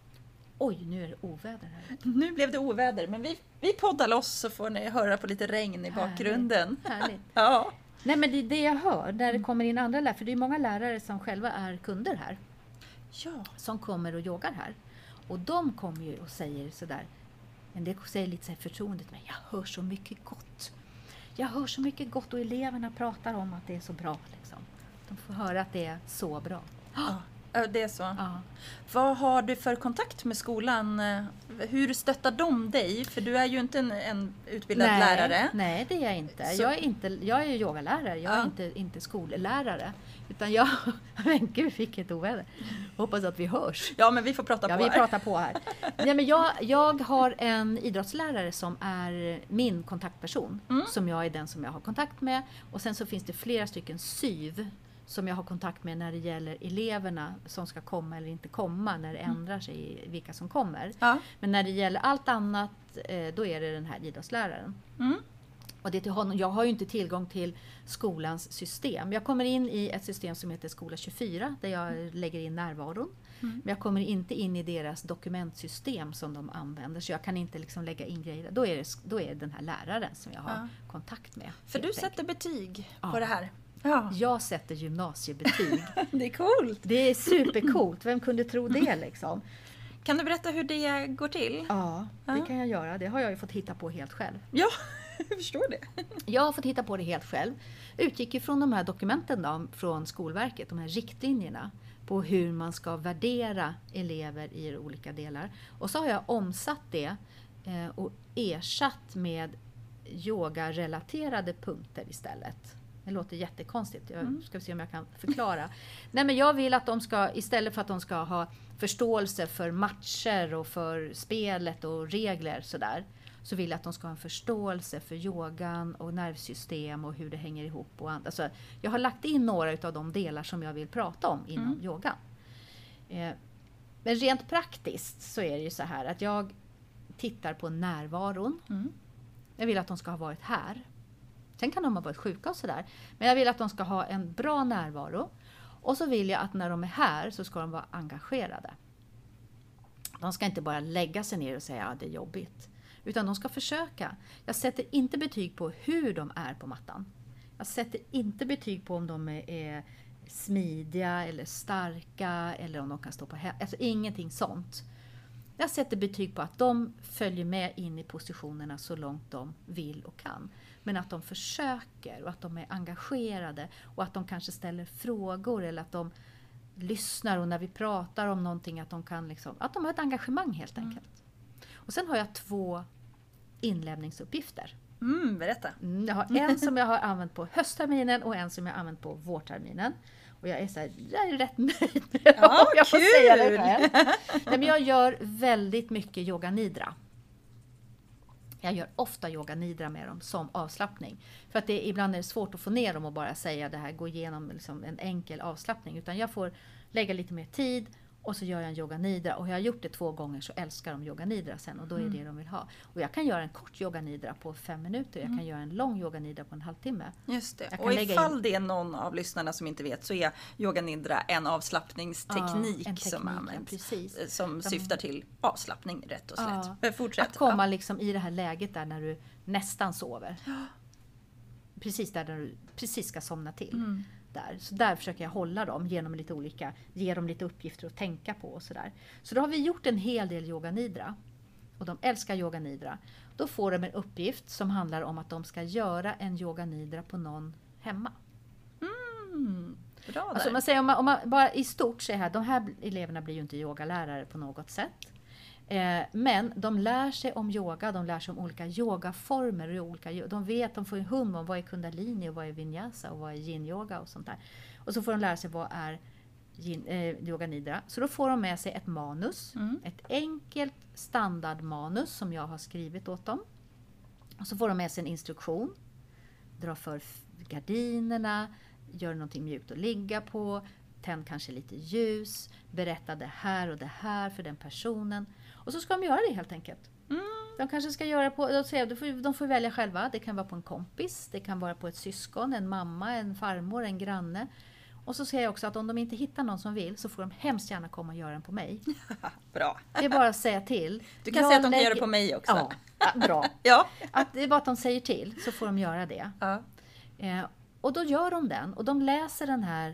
Oj, nu är det oväder här. Nu blev det oväder, men vi poddar loss så får ni höra på lite regn i bakgrunden. Härligt. Ja. Nej, men det jag hör när det kommer in andra lärare, för det är många lärare som själva är kunder här. Ja. Som kommer och yogar här. Och de kommer ju och säger sådär, men det säger lite så här förtroendet, men jag hör så mycket gott. Jag hör så mycket gott och eleverna pratar om att det är så bra. Liksom. De får höra att det är så bra. Ja, det är så. Ja. Vad har du för kontakt med skolan? Hur stöttar de dig? För du är ju inte en utbildad lärare. Nej, det är jag inte. Så. Jag är ju yogalärare. Jag är inte skollärare. Utan jag... Men gud, vilket oväder. Hoppas att vi hörs. Ja, men vi får prata på här. Ja, vi pratar på här. Nej, men jag har en idrottslärare som är min kontaktperson. Som jag är den som jag har kontakt med. Och sen så finns det flera stycken SYV som jag har kontakt med när det gäller eleverna som ska komma eller inte komma, när det ändrar sig i vilka som kommer. Ja. Men när det gäller allt annat, då är det den här idrottsläraren. Och det till honom, jag har ju inte tillgång till skolans system. Jag kommer in i ett system som heter Skola 24, där jag lägger in närvaron. Men jag kommer inte in i deras dokumentsystem som de använder, så jag kan inte liksom lägga in grejer. Då är det den här läraren som jag har kontakt med. För du sätter betyg på det här. Ja. Jag sätter gymnasiebetyg. Det är coolt. Det är supercoolt. Vem kunde tro det liksom? Kan du berätta hur det går till? Ja, det kan jag göra. Det har jag ju fått hitta på helt själv. Ja, jag förstår det. Jag har fått hitta på det helt själv. Utgick ifrån de här dokumenten då, från Skolverket, de här riktlinjerna på hur man ska värdera elever i olika delar. Och så har jag omsatt det och ersatt med yoga-relaterade punkter istället. Det låter jättekonstigt. Jag ska se om jag kan förklara. Nej, men jag vill att de ska, istället för att de ska ha förståelse för matcher och för spelet och regler sådär, så vill jag att de ska ha en förståelse för yogan och nervsystem och hur det hänger ihop. Och alltså, jag har lagt in några av de delar som jag vill prata om inom yogan. Men rent praktiskt så är det ju så här att jag tittar på närvaron. Jag vill att de ska ha varit här. Sen kan de ha varit sjuka och sådär. Men jag vill att de ska ha en bra närvaro. Och så vill jag att när de är här så ska de vara engagerade. De ska inte bara lägga sig ner och säga att det är jobbigt. Utan de ska försöka. Jag sätter inte betyg på hur de är på mattan. Jag sätter inte betyg på om de är smidiga eller starka eller om de kan stå på händer. Alltså ingenting sånt. Jag sätter betyg på att de följer med in i positionerna så långt de vill och kan. Men att de försöker och att de är engagerade och att de kanske ställer frågor eller att de lyssnar och när vi pratar om någonting att de kan liksom, att de har ett engagemang helt enkelt. Och sen har jag 2 inlämningsuppgifter. Berätta. Jag har en som jag har använt på höstterminen och en som jag har använt på vårterminen. Och jag är så här, jag är rätt nöjd med det. Ja, jag får säga det kul! själv. Nej, men jag gör väldigt mycket yoga nidra. Jag gör ofta yoga nidra med dem som avslappning. För att ibland är det svårt att få ner dem och bara säga det här, gå igenom liksom en enkel avslappning. Utan jag får lägga lite mer tid och så gör jag en yoga nidra. Och jag har gjort det 2 gånger så älskar de yoga nidra sen och då är det de vill ha. Och jag kan göra en kort yoga nidra på 5 minuter. Jag kan göra en lång yoga nidra på en halvtimme. Just det. Och ifall det är någon av lyssnarna som inte vet så är yoga nidra en avslappningsteknik som används. Precis. Som syftar till avslappning rätt och slätt. Fortsätt. Att komma liksom i det här läget där när du nästan sover. Precis där du precis ska somna till. Där. Så där försöker jag hålla dem genom lite olika, ge dem lite uppgifter att tänka på och sådär. Så då har vi gjort en hel del yoga nidra. Och de älskar yoga nidra. Då får de en uppgift som handlar om att de ska göra en yoga nidra på någon hemma. Bra där. Alltså man säger, om man bara i stort så här, de här eleverna blir ju inte yogalärare på något sätt. Men de lär sig om yoga, de lär sig om olika yogaformer. De vet, de får en hum om vad är kundalini och vad är vinyasa och vad är yin yoga och sånt där. Och så får de lära sig vad är yoga nidra. Så då får de med sig ett manus, ett enkelt standardmanus som jag har skrivit åt dem. Och så får de med sig en instruktion, dra för gardinerna, gör någonting mjukt att ligga på, tänd kanske lite ljus, berätta det här och det här för den personen. Och så ska de göra det helt enkelt. De kanske ska göra på, de får välja själva. Det kan vara på en kompis, det kan vara på ett syskon, en mamma, en farmor, en granne. Och så säger jag också att om de inte hittar någon som vill så får de hemskt gärna komma och göra den på mig. Bra. Det är bara att säga till. Du kan säga att de kan göra det på mig också. Ja, bra. Ja. Att det är bara att de säger till så får de göra det. Ja. Och då gör de den och de läser den här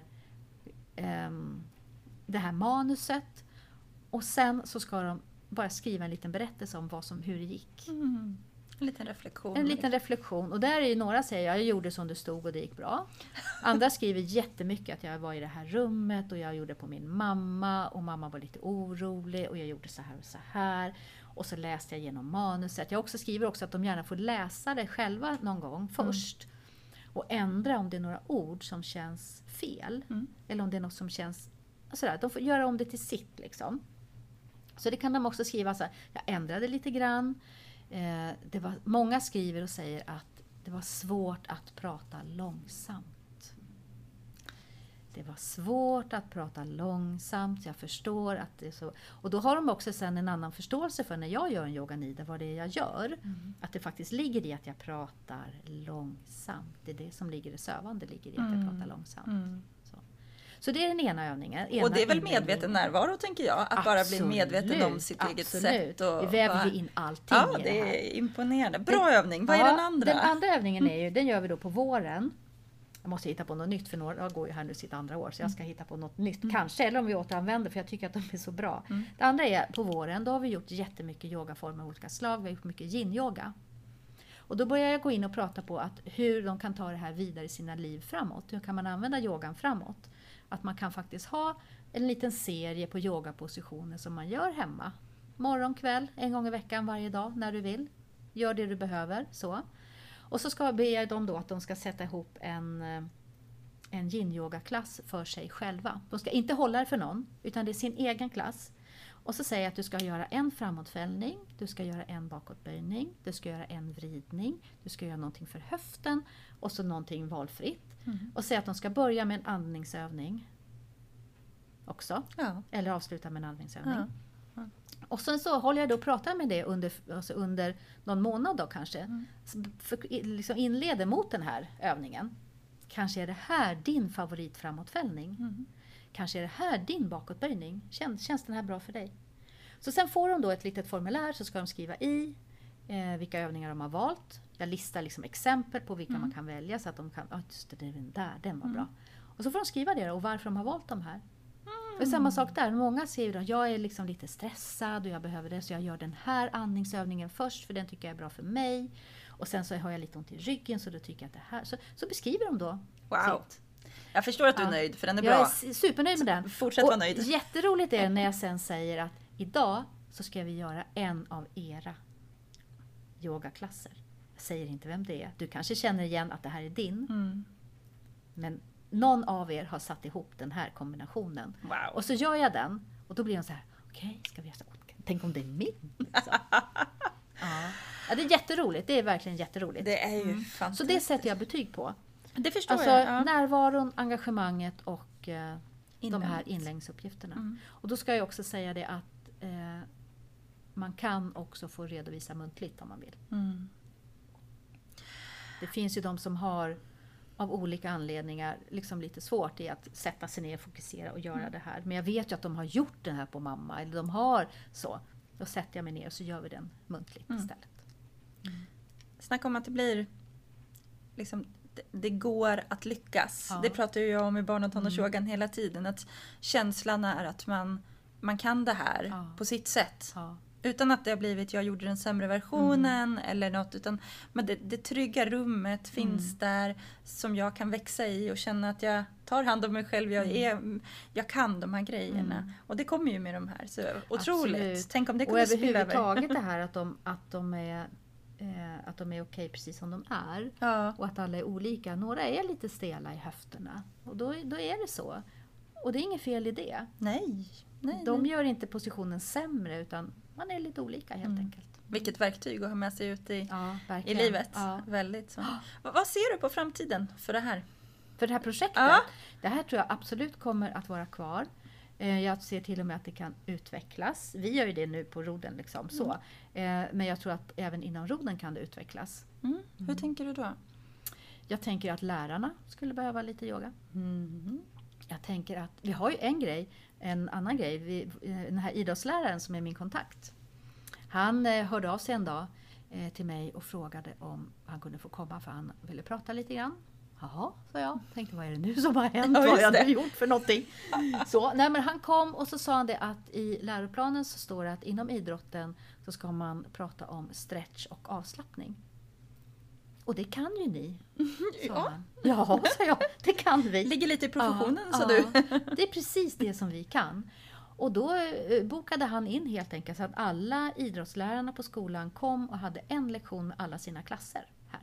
det här manuset och sen så ska de bara skriva en liten berättelse om hur det gick. En liten reflektion. En liten reflektion. Och där är ju några säger jag gjorde som det stod och det gick bra. Andra skriver jättemycket att jag var i det här rummet och jag gjorde på min mamma och mamma var lite orolig och jag gjorde så här och så här. Och så läste jag igenom manuset. Jag skriver också att de gärna får läsa det själva någon gång först. Och ändra om det är några ord som känns fel. Eller om det är något som känns sådär. De får göra om det till sitt liksom. Så det kan de också skriva så här. Jag ändrade lite grann. Många skriver och säger att det var svårt att prata långsamt. Det var svårt att prata långsamt. Jag förstår att det är så. Och då har de också sen en annan förståelse för när jag gör en yoga nidra, vad det är jag gör. Att det faktiskt ligger i att jag pratar långsamt. Det är det som ligger i sövande, ligger i att jag pratar långsamt. Så det är den ena övningen. Och det är väl medveten närvaro tänker jag. Att bara bli medveten om sitt eget sätt. Och vi väver ju in allting i det här. Det är imponerande. Bra övning. Vad är den andra? Den andra övningen är ju, den gör vi då på våren. Jag måste hitta på något nytt för några går ju här nu sitt andra år. Så jag ska hitta på något nytt. Kanske, eller om vi återanvänder för jag tycker att de är så bra. Det andra är på våren. Då har vi gjort jättemycket yogaformer av olika slag. Vi har gjort mycket yin-yoga. Och då börjar jag gå in och prata på att hur de kan ta det här vidare i sina liv framåt. Hur kan man använda yogan framåt? Att man kan faktiskt ha en liten serie på yogapositioner som man gör hemma. Morgon, kväll, en gång i veckan, varje dag när du vill. Gör det du behöver. Så. Och så ber jag dem då att de ska sätta ihop en yin-yoga-klass för sig själva. De ska inte hålla det för någon, utan det är sin egen klass. Och så säger jag att du ska göra en framåtfällning, du ska göra en bakåtböjning, du ska göra en vridning, du ska göra någonting för höften och så någonting valfritt. Och säga att de ska börja med en andningsövning också. Ja. Eller avsluta med en andningsövning. Ja. Och sen så håller jag då och pratar med det under någon månad då kanske. Liksom inleder mot den här övningen. Kanske är det här din favorit framåtfällning. Kanske är det här din bakåtböjning. Känns den här bra för dig? Så sen får de då ett litet formulär, så ska de skriva i vilka övningar de har valt. Jag listar liksom exempel på vilka man kan välja så att de kan, just det, den var bra. Och så får de skriva det och varför de har valt de här. Och samma sak där, många ser ju att jag är liksom lite stressad och jag behöver det, så jag gör den här andningsövningen först för den tycker jag är bra för mig. Och sen så har jag lite ont i ryggen så då tycker jag att det här, så beskriver de då sitt. Jag förstår att du är nöjd, för den är bra. Jag är supernöjd med den. Fortsätt vara nöjd. Jätteroligt är det när jag sen säger att idag så ska vi göra en av era yogaklasser. Jag säger inte vem det är. Du kanske känner igen att det här är din. Men någon av er har satt ihop den här kombinationen. Wow. Och så gör jag den. Och då blir de så här, okej, ska vi göra så? Tänk om det är min. Liksom. Ja, det är jätteroligt. Det är verkligen jätteroligt. Det är ju fantastiskt. Så det sätter jag betyg på. Det förstår alltså, jag. Ja. Närvaron, engagemanget och de här inläggningsuppgifterna. Och då ska jag också säga det att man kan också få redovisa muntligt om man vill. Det finns ju de som har av olika anledningar liksom lite svårt i att sätta sig ner, fokusera och göra det här. Men jag vet ju att de har gjort det här på mamma, eller de har så. Då sätter jag mig ner och så gör vi den muntligt istället. Snacka om att det blir liksom, det går att lyckas. Det pratar ju jag om i barn- och tonårsyogan hela tiden. Att känslan är att man kan det här på sitt sätt. Utan att det har blivit, jag gjorde den sämre versionen eller något. Men det trygga rummet finns där som jag kan växa i och känna att jag tar hand om mig själv. Jag kan de här grejerna. Och det kommer ju med de här. Så otroligt. Absolut. Tänk om det kommer spilla över. Och överhuvudtaget det här att de är okej precis som de är. Och att alla är olika. Några är lite stela i höfterna. Och då är det så. Och det är inget fel i det. Nej. De gör inte positionen sämre utan man är lite olika helt enkelt. Vilket verktyg att ha med sig ut i livet. Väldigt så. Vad ser du på framtiden för det här? För det här projektet? Det här tror jag absolut kommer att vara kvar. Jag ser till och med att det kan utvecklas. Vi gör ju det nu på roden liksom så. Men jag tror att även inom roden kan det utvecklas. Hur tänker du då? Jag tänker att lärarna skulle behöva lite yoga. Jag tänker att vi har ju en annan grej. Den här idrottsläraren som är min kontakt. Han hörde av sig en dag till mig och frågade om han kunde få komma för han ville prata lite grann. Jaha, sa jag. Tänkte, vad är det nu som har hänt? Vad har jag gjort för någonting? Men han kom och så sa han det att i läroplanen så står det att inom idrotten så ska man prata om stretch och avslappning. Och det kan ju ni, sa han. Ja, sa jag. Det kan vi. Ligger lite i professionen, sa du. Det är precis det som vi kan. Och då bokade han in helt enkelt så att alla idrottslärarna på skolan kom och hade en lektion med alla sina klasser här.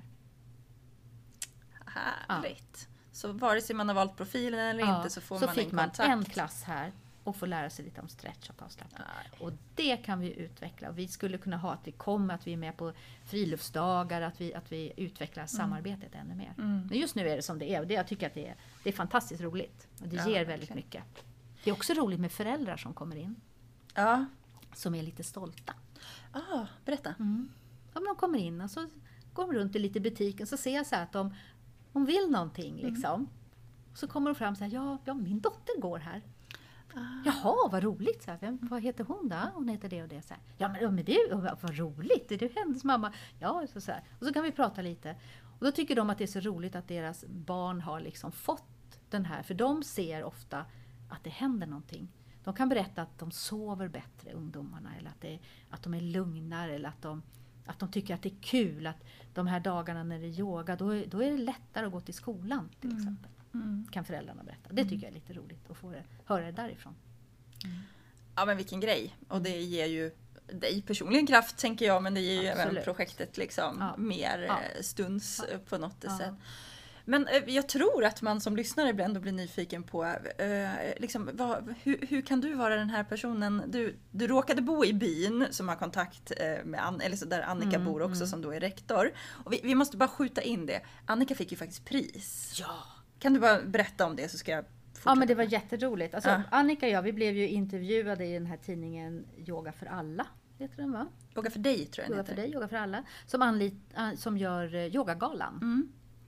Härligt. Så vare sig man har valt profilen eller inte så får man en kontakt. Så fick man en klass här och får lära sig lite om stretch och avslappning. Och det kan vi utveckla. Och vi skulle kunna ha att vi är med på friluftsdagar, att vi utvecklar samarbetet ännu mer. Men just nu är det som det är och jag tycker att det är fantastiskt roligt. Och det ger väldigt mycket. Det är också roligt med föräldrar som kommer in. Ja. Som är lite stolta. Berätta. Ja, men de kommer in och så går de runt i lite butiken så ser jag så här att de vill någonting liksom. Så kommer de fram så här, ja min dotter går här. Jaha, vad roligt. Så här, vad heter hon då? Hon heter det och det. Så här, ja, men det vad roligt. Är det hennes mamma? Ja, så här. Och så kan vi prata lite. Och då tycker de att det är så roligt att deras barn har liksom fått den här. För de ser ofta att det händer någonting. De kan berätta att de sover bättre, ungdomarna. Eller att de är lugnare. Eller att de tycker att det är kul. Att de här dagarna när det är yoga, då är det lättare att gå till skolan till exempel. Kan föräldrarna berätta. Det tycker jag är lite roligt att få höra det därifrån. Ja, men vilken grej. Och det ger ju dig personligen kraft tänker jag, men det ger ju Absolut. även projektet liksom mer stuns på något sätt. Men jag tror att man som lyssnare ändå blir nyfiken på liksom, hur kan du vara den här personen? Du råkade bo i byn som har kontakt med eller så där Annika bor också som då är rektor. Och vi måste bara skjuta in det. Annika fick ju faktiskt pris. Ja. Kan du bara berätta om det så ska jag fortsätta? Ja, men det var jätteroligt. Alltså, Annika och jag, vi blev ju intervjuade i den här tidningen Yoga för alla. Heter den, va? Yoga för dig tror jag den Yoga heter. för dig, Yoga för alla. Som gör yogagalan.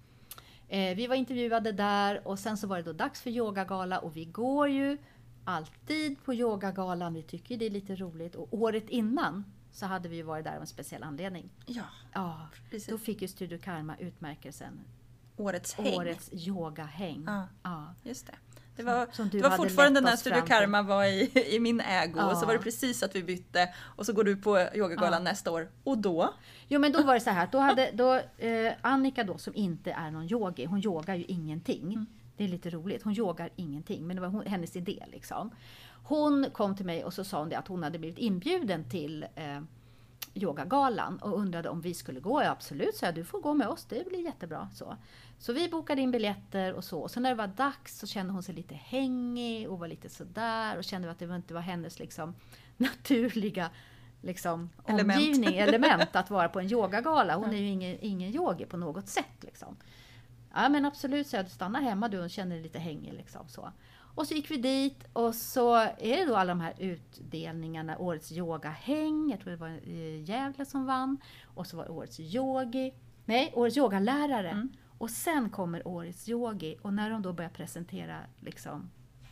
Vi var intervjuade där och sen så var det då dags för yogagala och vi går ju alltid på yogagalan. Vi tycker det är lite roligt. Och året innan så hade vi ju varit där av en speciell anledning. Ja, precis. Då fick ju Studio Karma utmärkelsen. Årets häng. Årets yogahäng. Ja, just det. Det Som var du hade fortfarande lett när oss Studio fram till. Karma var i min ägo. Och så var det precis att vi bytte. Och så går du på yogagalan nästa år. Och då? Jo, men då var det så här. Annika då, som inte är någon yogi. Hon yogar ju ingenting. Det är lite roligt. Hon yogar ingenting. Men det var hennes idé liksom. Hon kom till mig och så sa hon det att hon hade blivit inbjuden till yogagalan och undrade om vi skulle gå. Ja, absolut, så jag, du får gå med oss, det blir jättebra. Så vi bokade in biljetter och så. Och så när det var dags så kände hon sig lite hängig och var lite sådär. Och kände att det inte var hennes liksom naturliga liksom, element att vara på en yogagala. Hon är ju ingen yogi på något sätt. Liksom. Ja, men absolut, så jag, stanna hemma du och känner dig lite hängig. Liksom, så. Och så gick vi dit och så är det då alla de här utdelningarna. Årets yogahäng, jag tror det var Gävle som vann. Och så var det årets årets yogalärare. Och sen kommer årets yogi. Och när de då börjar presentera liksom,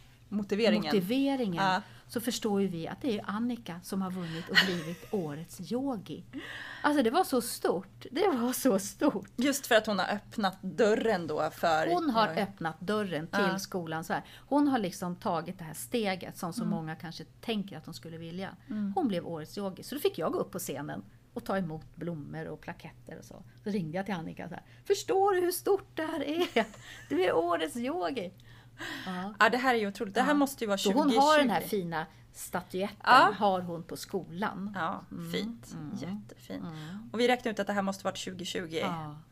motiveringen så förstår ju vi att det är Annika som har vunnit och blivit årets yogi. Alltså det var så stort. Det var så stort. Just för att hon har öppnat dörren då för... Hon har öppnat dörren till skolan. Så här. Hon har liksom tagit det här steget som så många kanske tänker att de skulle vilja. Hon blev årets yogi. Så då fick jag gå upp på scenen och ta emot blommor och plaketter och så. Så ringde jag till Annika så här. Förstår du hur stort det här är? Du är årets yogi. Ja, det här är ju otroligt. Det här måste ju vara 2020. Så hon har den här fina statyetten har hon på skolan. Ja, fint. Jättefint. Och vi räknar ut att det här måste vara 2020.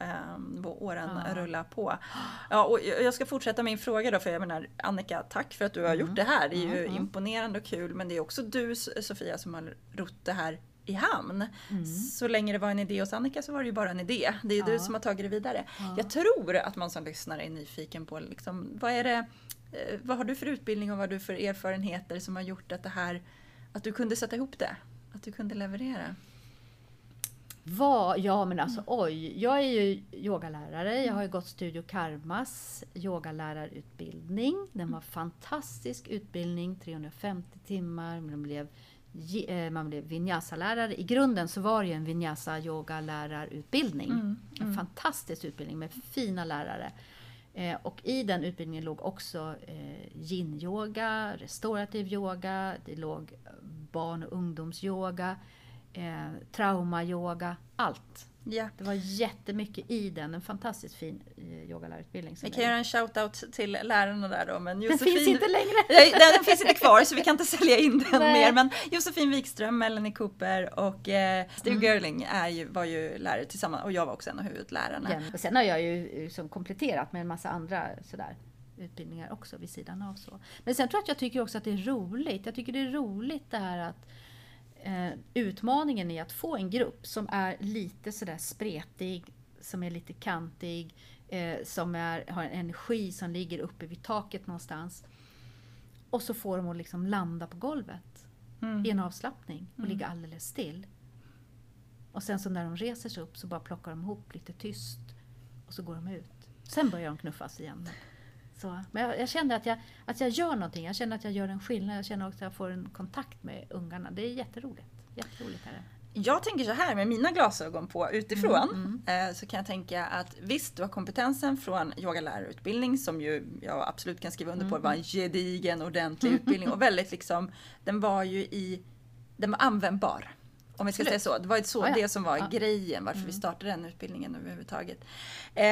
Åren rullar på. Ja, och jag ska fortsätta min fråga då. För jag menar, Annika, tack för att du har gjort det här. Det är ju imponerande och kul. Men det är också du, Sofia, som har rott det här i hamn. Så länge det var en idé hos Annika så var det ju bara en idé. Det är du som har tagit det vidare. Jag tror att man som lyssnare är nyfiken på liksom, vad har du för utbildning och vad har du för erfarenheter som har gjort att det här, att du kunde sätta ihop det? Att du kunde leverera? Ja, men alltså jag är ju yogalärare. Jag har ju gått Studio Karmas yogalärarutbildning. Den var fantastisk utbildning, 350 timmar. Man blev vinyasa-lärare. I grunden så var det ju en vinyasa-yogalärarutbildning. En fantastisk utbildning med fina lärare. Och i den utbildningen låg också yin-yoga, restaurativ yoga, det låg barn- och ungdomsyoga, trauma-yoga, allt. Ja. Det var jättemycket i den, en fantastiskt fin yogalärarutbildning. Vi kan göra en shout-out till lärarna där då. Men den finns inte längre. Den finns inte kvar så vi kan inte sälja in den mer. Men Josefin Wikström, Melanie Cooper och Steve Gerling var ju lärare tillsammans. Och jag var också en av huvudlärarna. Ja, och sen har jag ju som kompletterat med en massa andra sådär utbildningar också vid sidan av så. Men sen tror jag tycker också att det är roligt. Jag tycker det är roligt det här att utmaningen i att få en grupp som är lite sådär spretig, som är lite kantig, som har en energi som ligger uppe vid taket någonstans. Och så får de att liksom landa på golvet i en avslappning och ligga alldeles still. Och sen så när de reser sig upp så bara plockar de ihop lite tyst och så går de ut. Sen börjar de knuffas igen. Så, men jag känner att jag gör någonting. Jag känner att jag gör en skillnad. Jag känner också att jag får en kontakt med ungarna. Det är jätteroligt. Jätteroligt är det. Jag tänker så här, med mina glasögon på utifrån så kan jag tänka att visst, du har kompetensen från yogalärarutbildning som ju jag absolut kan skriva under på. Det var en gedigen, ordentlig utbildning och väldigt liksom, den var användbar. Om vi ska säga så. Det var det som var grejen varför vi startade den utbildningen överhuvudtaget.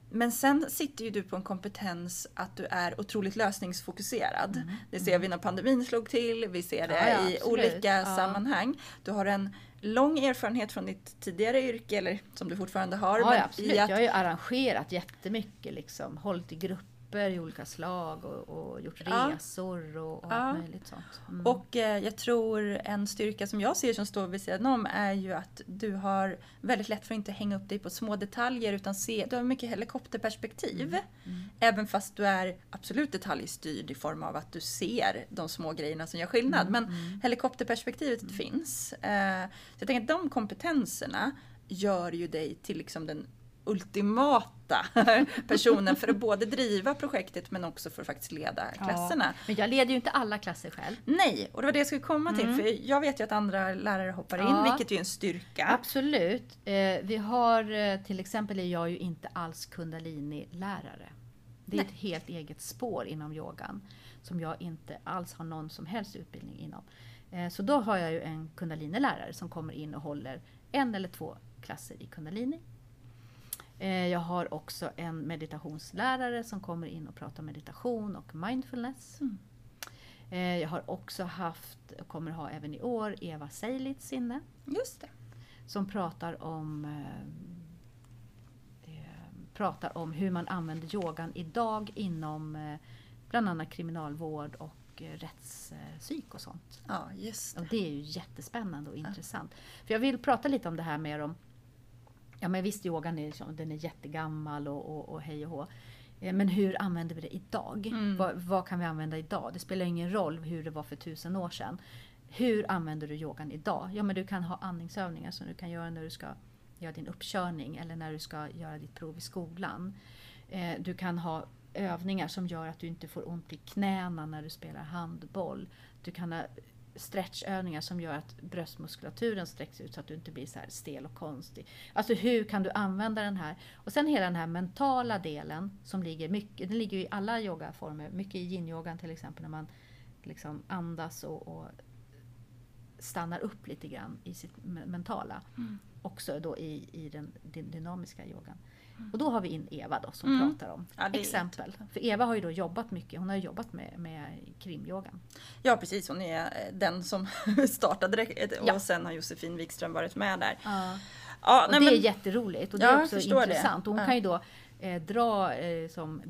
Men sen sitter ju du på en kompetens att du är otroligt lösningsfokuserad. Det ser vi när pandemin slog till, vi ser det i olika sammanhang. Du har en lång erfarenhet från ditt tidigare yrke, eller som du fortfarande har. Ja, men absolut. Jag har ju arrangerat jättemycket, liksom, hållit i grupper i olika slag och gjort resor och allt möjligt sånt. Och jag tror en styrka som jag ser som står vid sidan om är ju att du har väldigt lätt för att inte hänga upp dig på små detaljer, utan du har mycket helikopterperspektiv. Även fast du är absolut detaljstyrd i form av att du ser de små grejerna som gör skillnad. Men helikopterperspektivet finns. Så jag tänker att de kompetenserna gör ju dig till liksom den ultimata personen för att både driva projektet men också för att faktiskt leda klasserna. Men jag leder ju inte alla klasser själv. Nej, och det var det jag skulle komma till. För jag vet ju att andra lärare hoppar in, vilket ju är en styrka. Absolut. Vi har till exempel, är jag ju inte alls kundalini-lärare. Det är ett helt eget spår inom yogan som jag inte alls har någon som helst utbildning inom. Så då har jag ju en kundalini-lärare som kommer in och håller 1 eller 2 klasser i kundalini. Jag har också en meditationslärare som kommer in och pratar meditation och mindfulness. Jag har också haft, och kommer ha även i år, Eva Seilitz inne. Just det. Som pratar om hur man använder yogan idag inom bland annat kriminalvård och rättspsyk och sånt. Ja, just det. Och det är ju jättespännande och intressant. För jag vill prata lite om det här med dem. Ja, men visst, yogan den är jättegammal och hej och hå. Men hur använder vi det idag? Vad kan vi använda idag? Det spelar ingen roll hur det var för 1000 år sedan. Hur använder du yogan idag? Ja, men du kan ha andningsövningar som du kan göra när du ska göra din uppkörning eller när du ska göra ditt prov i skolan. Du kan ha övningar som gör att du inte får ont i knäna när du spelar handboll. Du kan ha stretchövningar som gör att bröstmuskulaturen sträcks ut så att du inte blir så här stel och konstig. Alltså hur kan du använda den här? Och sen hela den här mentala delen som ligger mycket, den ligger ju i alla yogaformer, mycket i yin-yogan till exempel, när man liksom andas och stannar upp lite grann i sitt mentala. Också då i den dynamiska yogan. Och då har vi in Eva då som pratar om exempel. För Eva har ju då jobbat mycket, hon har jobbat med krimyogan. Ja, precis, hon är den som startade det och sen har Josefin Wikström varit med där. Ja, och det är jätteroligt och det är också intressant. Det. Och hon kan ju då dra som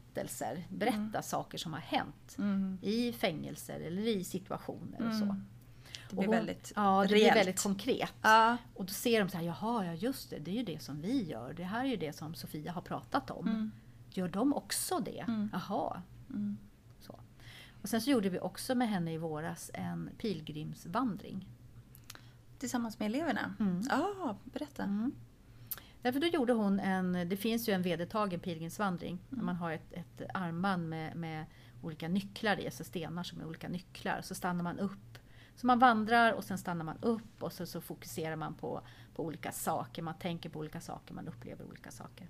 berätta saker som har hänt i fängelser eller i situationer och så. Det blir väldigt det blir väldigt konkret. Och då ser de så här, jaha, ja just det är ju det som vi gör. Det här är ju det som Sofia har pratat om. Gör de också det? Jaha. Så. Och sen så gjorde vi också med henne i våras en pilgrimsvandring. Tillsammans med eleverna? Berätta. Därför då gjorde hon det finns ju en vedertagen pilgrimsvandring. När man har ett armband med olika nycklar i, alltså stenar som är olika nycklar. Så stannar man upp. Så man vandrar och sen stannar man upp och så fokuserar man på olika saker. Man tänker på olika saker, man upplever olika saker.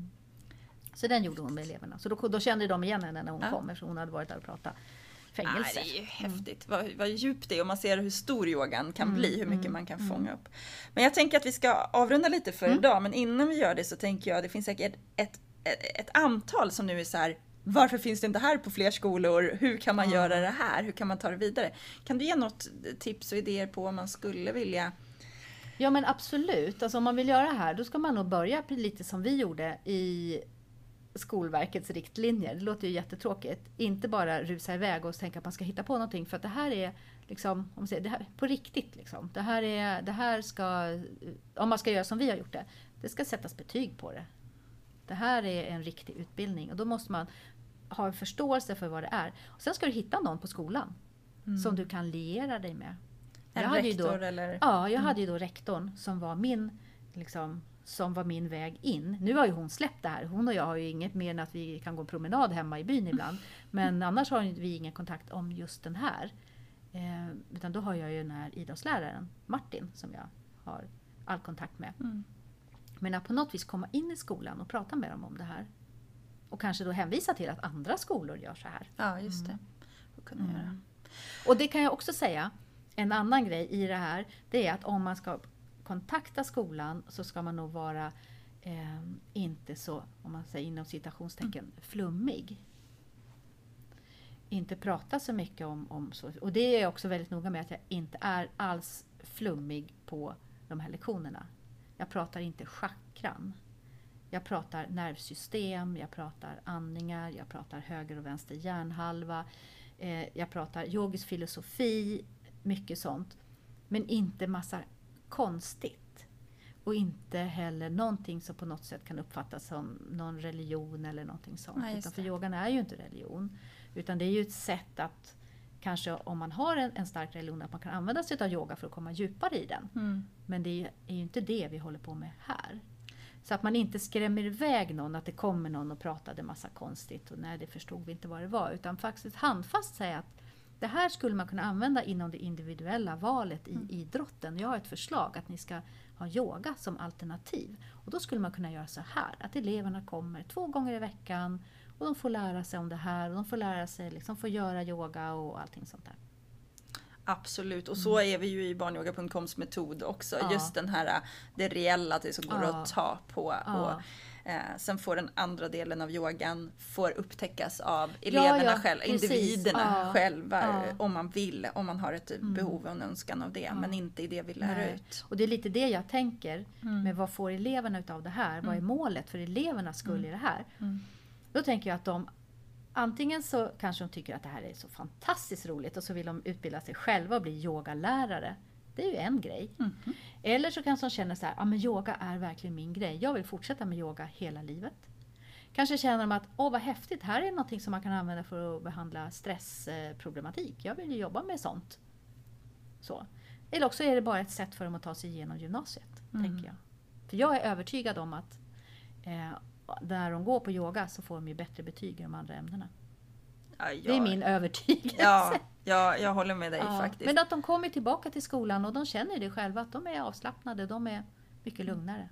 Så den gjorde hon med eleverna. Så då kände de igen henne när hon kommer, så hon hade varit där och pratat fängelse. Det är ju häftigt. Vad djupt det är och man ser hur stor yogan kan bli, hur mycket man kan fånga upp. Men jag tänker att vi ska avrunda lite för idag, men innan vi gör det så tänker jag att det finns säkert ett antal som nu är så här: varför finns det inte här på fler skolor? Hur kan man göra det här? Hur kan man ta det vidare? Kan du ge något tips och idéer på vad man skulle vilja? Ja, men absolut. Alltså om man vill göra det här, då ska man nog börja lite som vi gjorde i Skolverkets riktlinjer. Det låter ju jättetråkigt. Inte bara rusa iväg och tänka att man ska hitta på någonting. För att det här är liksom, om man säger, det här på riktigt liksom. Det här ska, om man ska göra som vi har gjort det ska sättas betyg på det. Det här är en riktig utbildning och då måste man ha en förståelse för vad det är. Och sen ska du hitta någon på skolan som du kan liera dig med. En rektor eller? Ja, jag hade ju då rektorn som var min väg in. Nu har ju hon släppt det här. Hon och jag har ju inget mer än att vi kan gå en promenad hemma i byn ibland. Men annars har vi ingen kontakt om just den här. Utan då har jag ju den här idrottsläraren Martin som jag har all kontakt med. Men att på något vis komma in i skolan och prata med dem om det här. Och kanske då hänvisa till att andra skolor gör så här. Ja, just det. Kunna göra. Och det kan jag också säga, en annan grej i det här, det är att om man ska kontakta skolan så ska man nog vara inte så, om man säger inom citationstecken, flummig. Inte prata så mycket om så. Och det är jag också väldigt noga med, att jag inte är alls flummig på de här lektionerna. Jag pratar inte chakran. Jag pratar nervsystem, jag pratar andningar, jag pratar höger och vänster hjärnhalva. Jag pratar yogisk filosofi, mycket sånt. Men inte massa konstigt. Och inte heller någonting som på något sätt kan uppfattas som någon religion eller någonting sånt. Nej, utan för yogan är ju inte religion. Utan det är ju ett sätt att, kanske om man har en stark religion, att man kan använda sig av yoga för att komma djupare i den. Men det är ju inte det vi håller på med här. Så att man inte skrämmer iväg någon, att det kommer någon och pratade massa konstigt. Och nej, det förstod vi inte vad det var. Utan faktiskt handfast säga att det här skulle man kunna använda inom det individuella valet i idrotten. Jag har ett förslag att ni ska ha yoga som alternativ. Och då skulle man kunna göra så här, att eleverna kommer 2 gånger i veckan och de får lära sig om det här. Och de får lära sig, liksom få göra yoga och allting sånt där. Absolut, och så är vi ju i barnyoga.coms metod också. Ja. Just den här, det reella, att det så går att ta på. Och, sen får den andra delen av yogan får upptäckas av eleverna själva, individerna själva, om man vill, om man har ett behov och en önskan av det, men inte i det vi lär ut. Och det är lite det jag tänker, med vad får eleverna utav det här? Vad är målet för elevernas skull i det här? Då tänker jag att de antingen så kanske de tycker att det här är så fantastiskt roligt och så vill de utbilda sig själva och bli yogalärare. Det är ju en grej. Eller så kanske de känner så här, men yoga är verkligen min grej. Jag vill fortsätta med yoga hela livet. Kanske känner de att, vad häftigt, här är någonting som man kan använda för att behandla stressproblematik. Jag vill ju jobba med sånt. Så. Eller också är det bara ett sätt för dem att ta sig igenom gymnasiet, tänker jag. För jag är övertygad om att när de går på yoga så får de ju bättre betyg i de andra ämnena. Det är min övertygelse. Ja, jag håller med dig faktiskt. Men att de kommer tillbaka till skolan och de känner det själva, att de är avslappnade, de är mycket lugnare.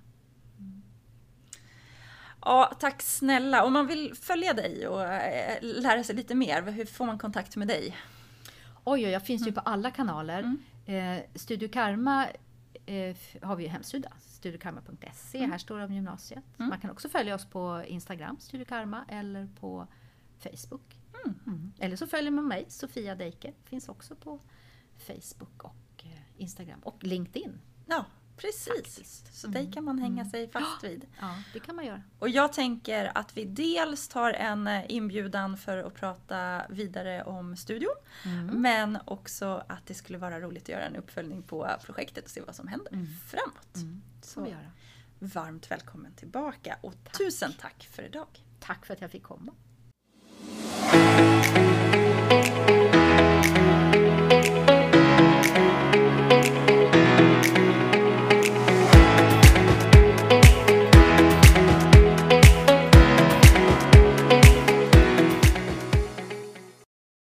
Ja, tack snälla. Om man vill följa dig och lära sig lite mer, hur får man kontakt med dig? Jag finns ju på alla kanaler. Studio Karma har vi ju hemsida, studiokarma.se. Här står det om gymnasiet. Man kan också följa oss på Instagram, Studio Karma, eller på Facebook. Eller så följer man mig, Sofia Deike. Finns också på Facebook och Instagram och LinkedIn. Ja, precis. Faktiskt. Så dig kan man hänga sig fast vid. Ja, det kan man göra. Och jag tänker att vi dels tar en inbjudan för att prata vidare om studion. Men också att det skulle vara roligt att göra en uppföljning på projektet och se vad som händer framåt. Så göra. Varmt välkommen tillbaka och tusen tack för idag. Tack för att jag fick komma.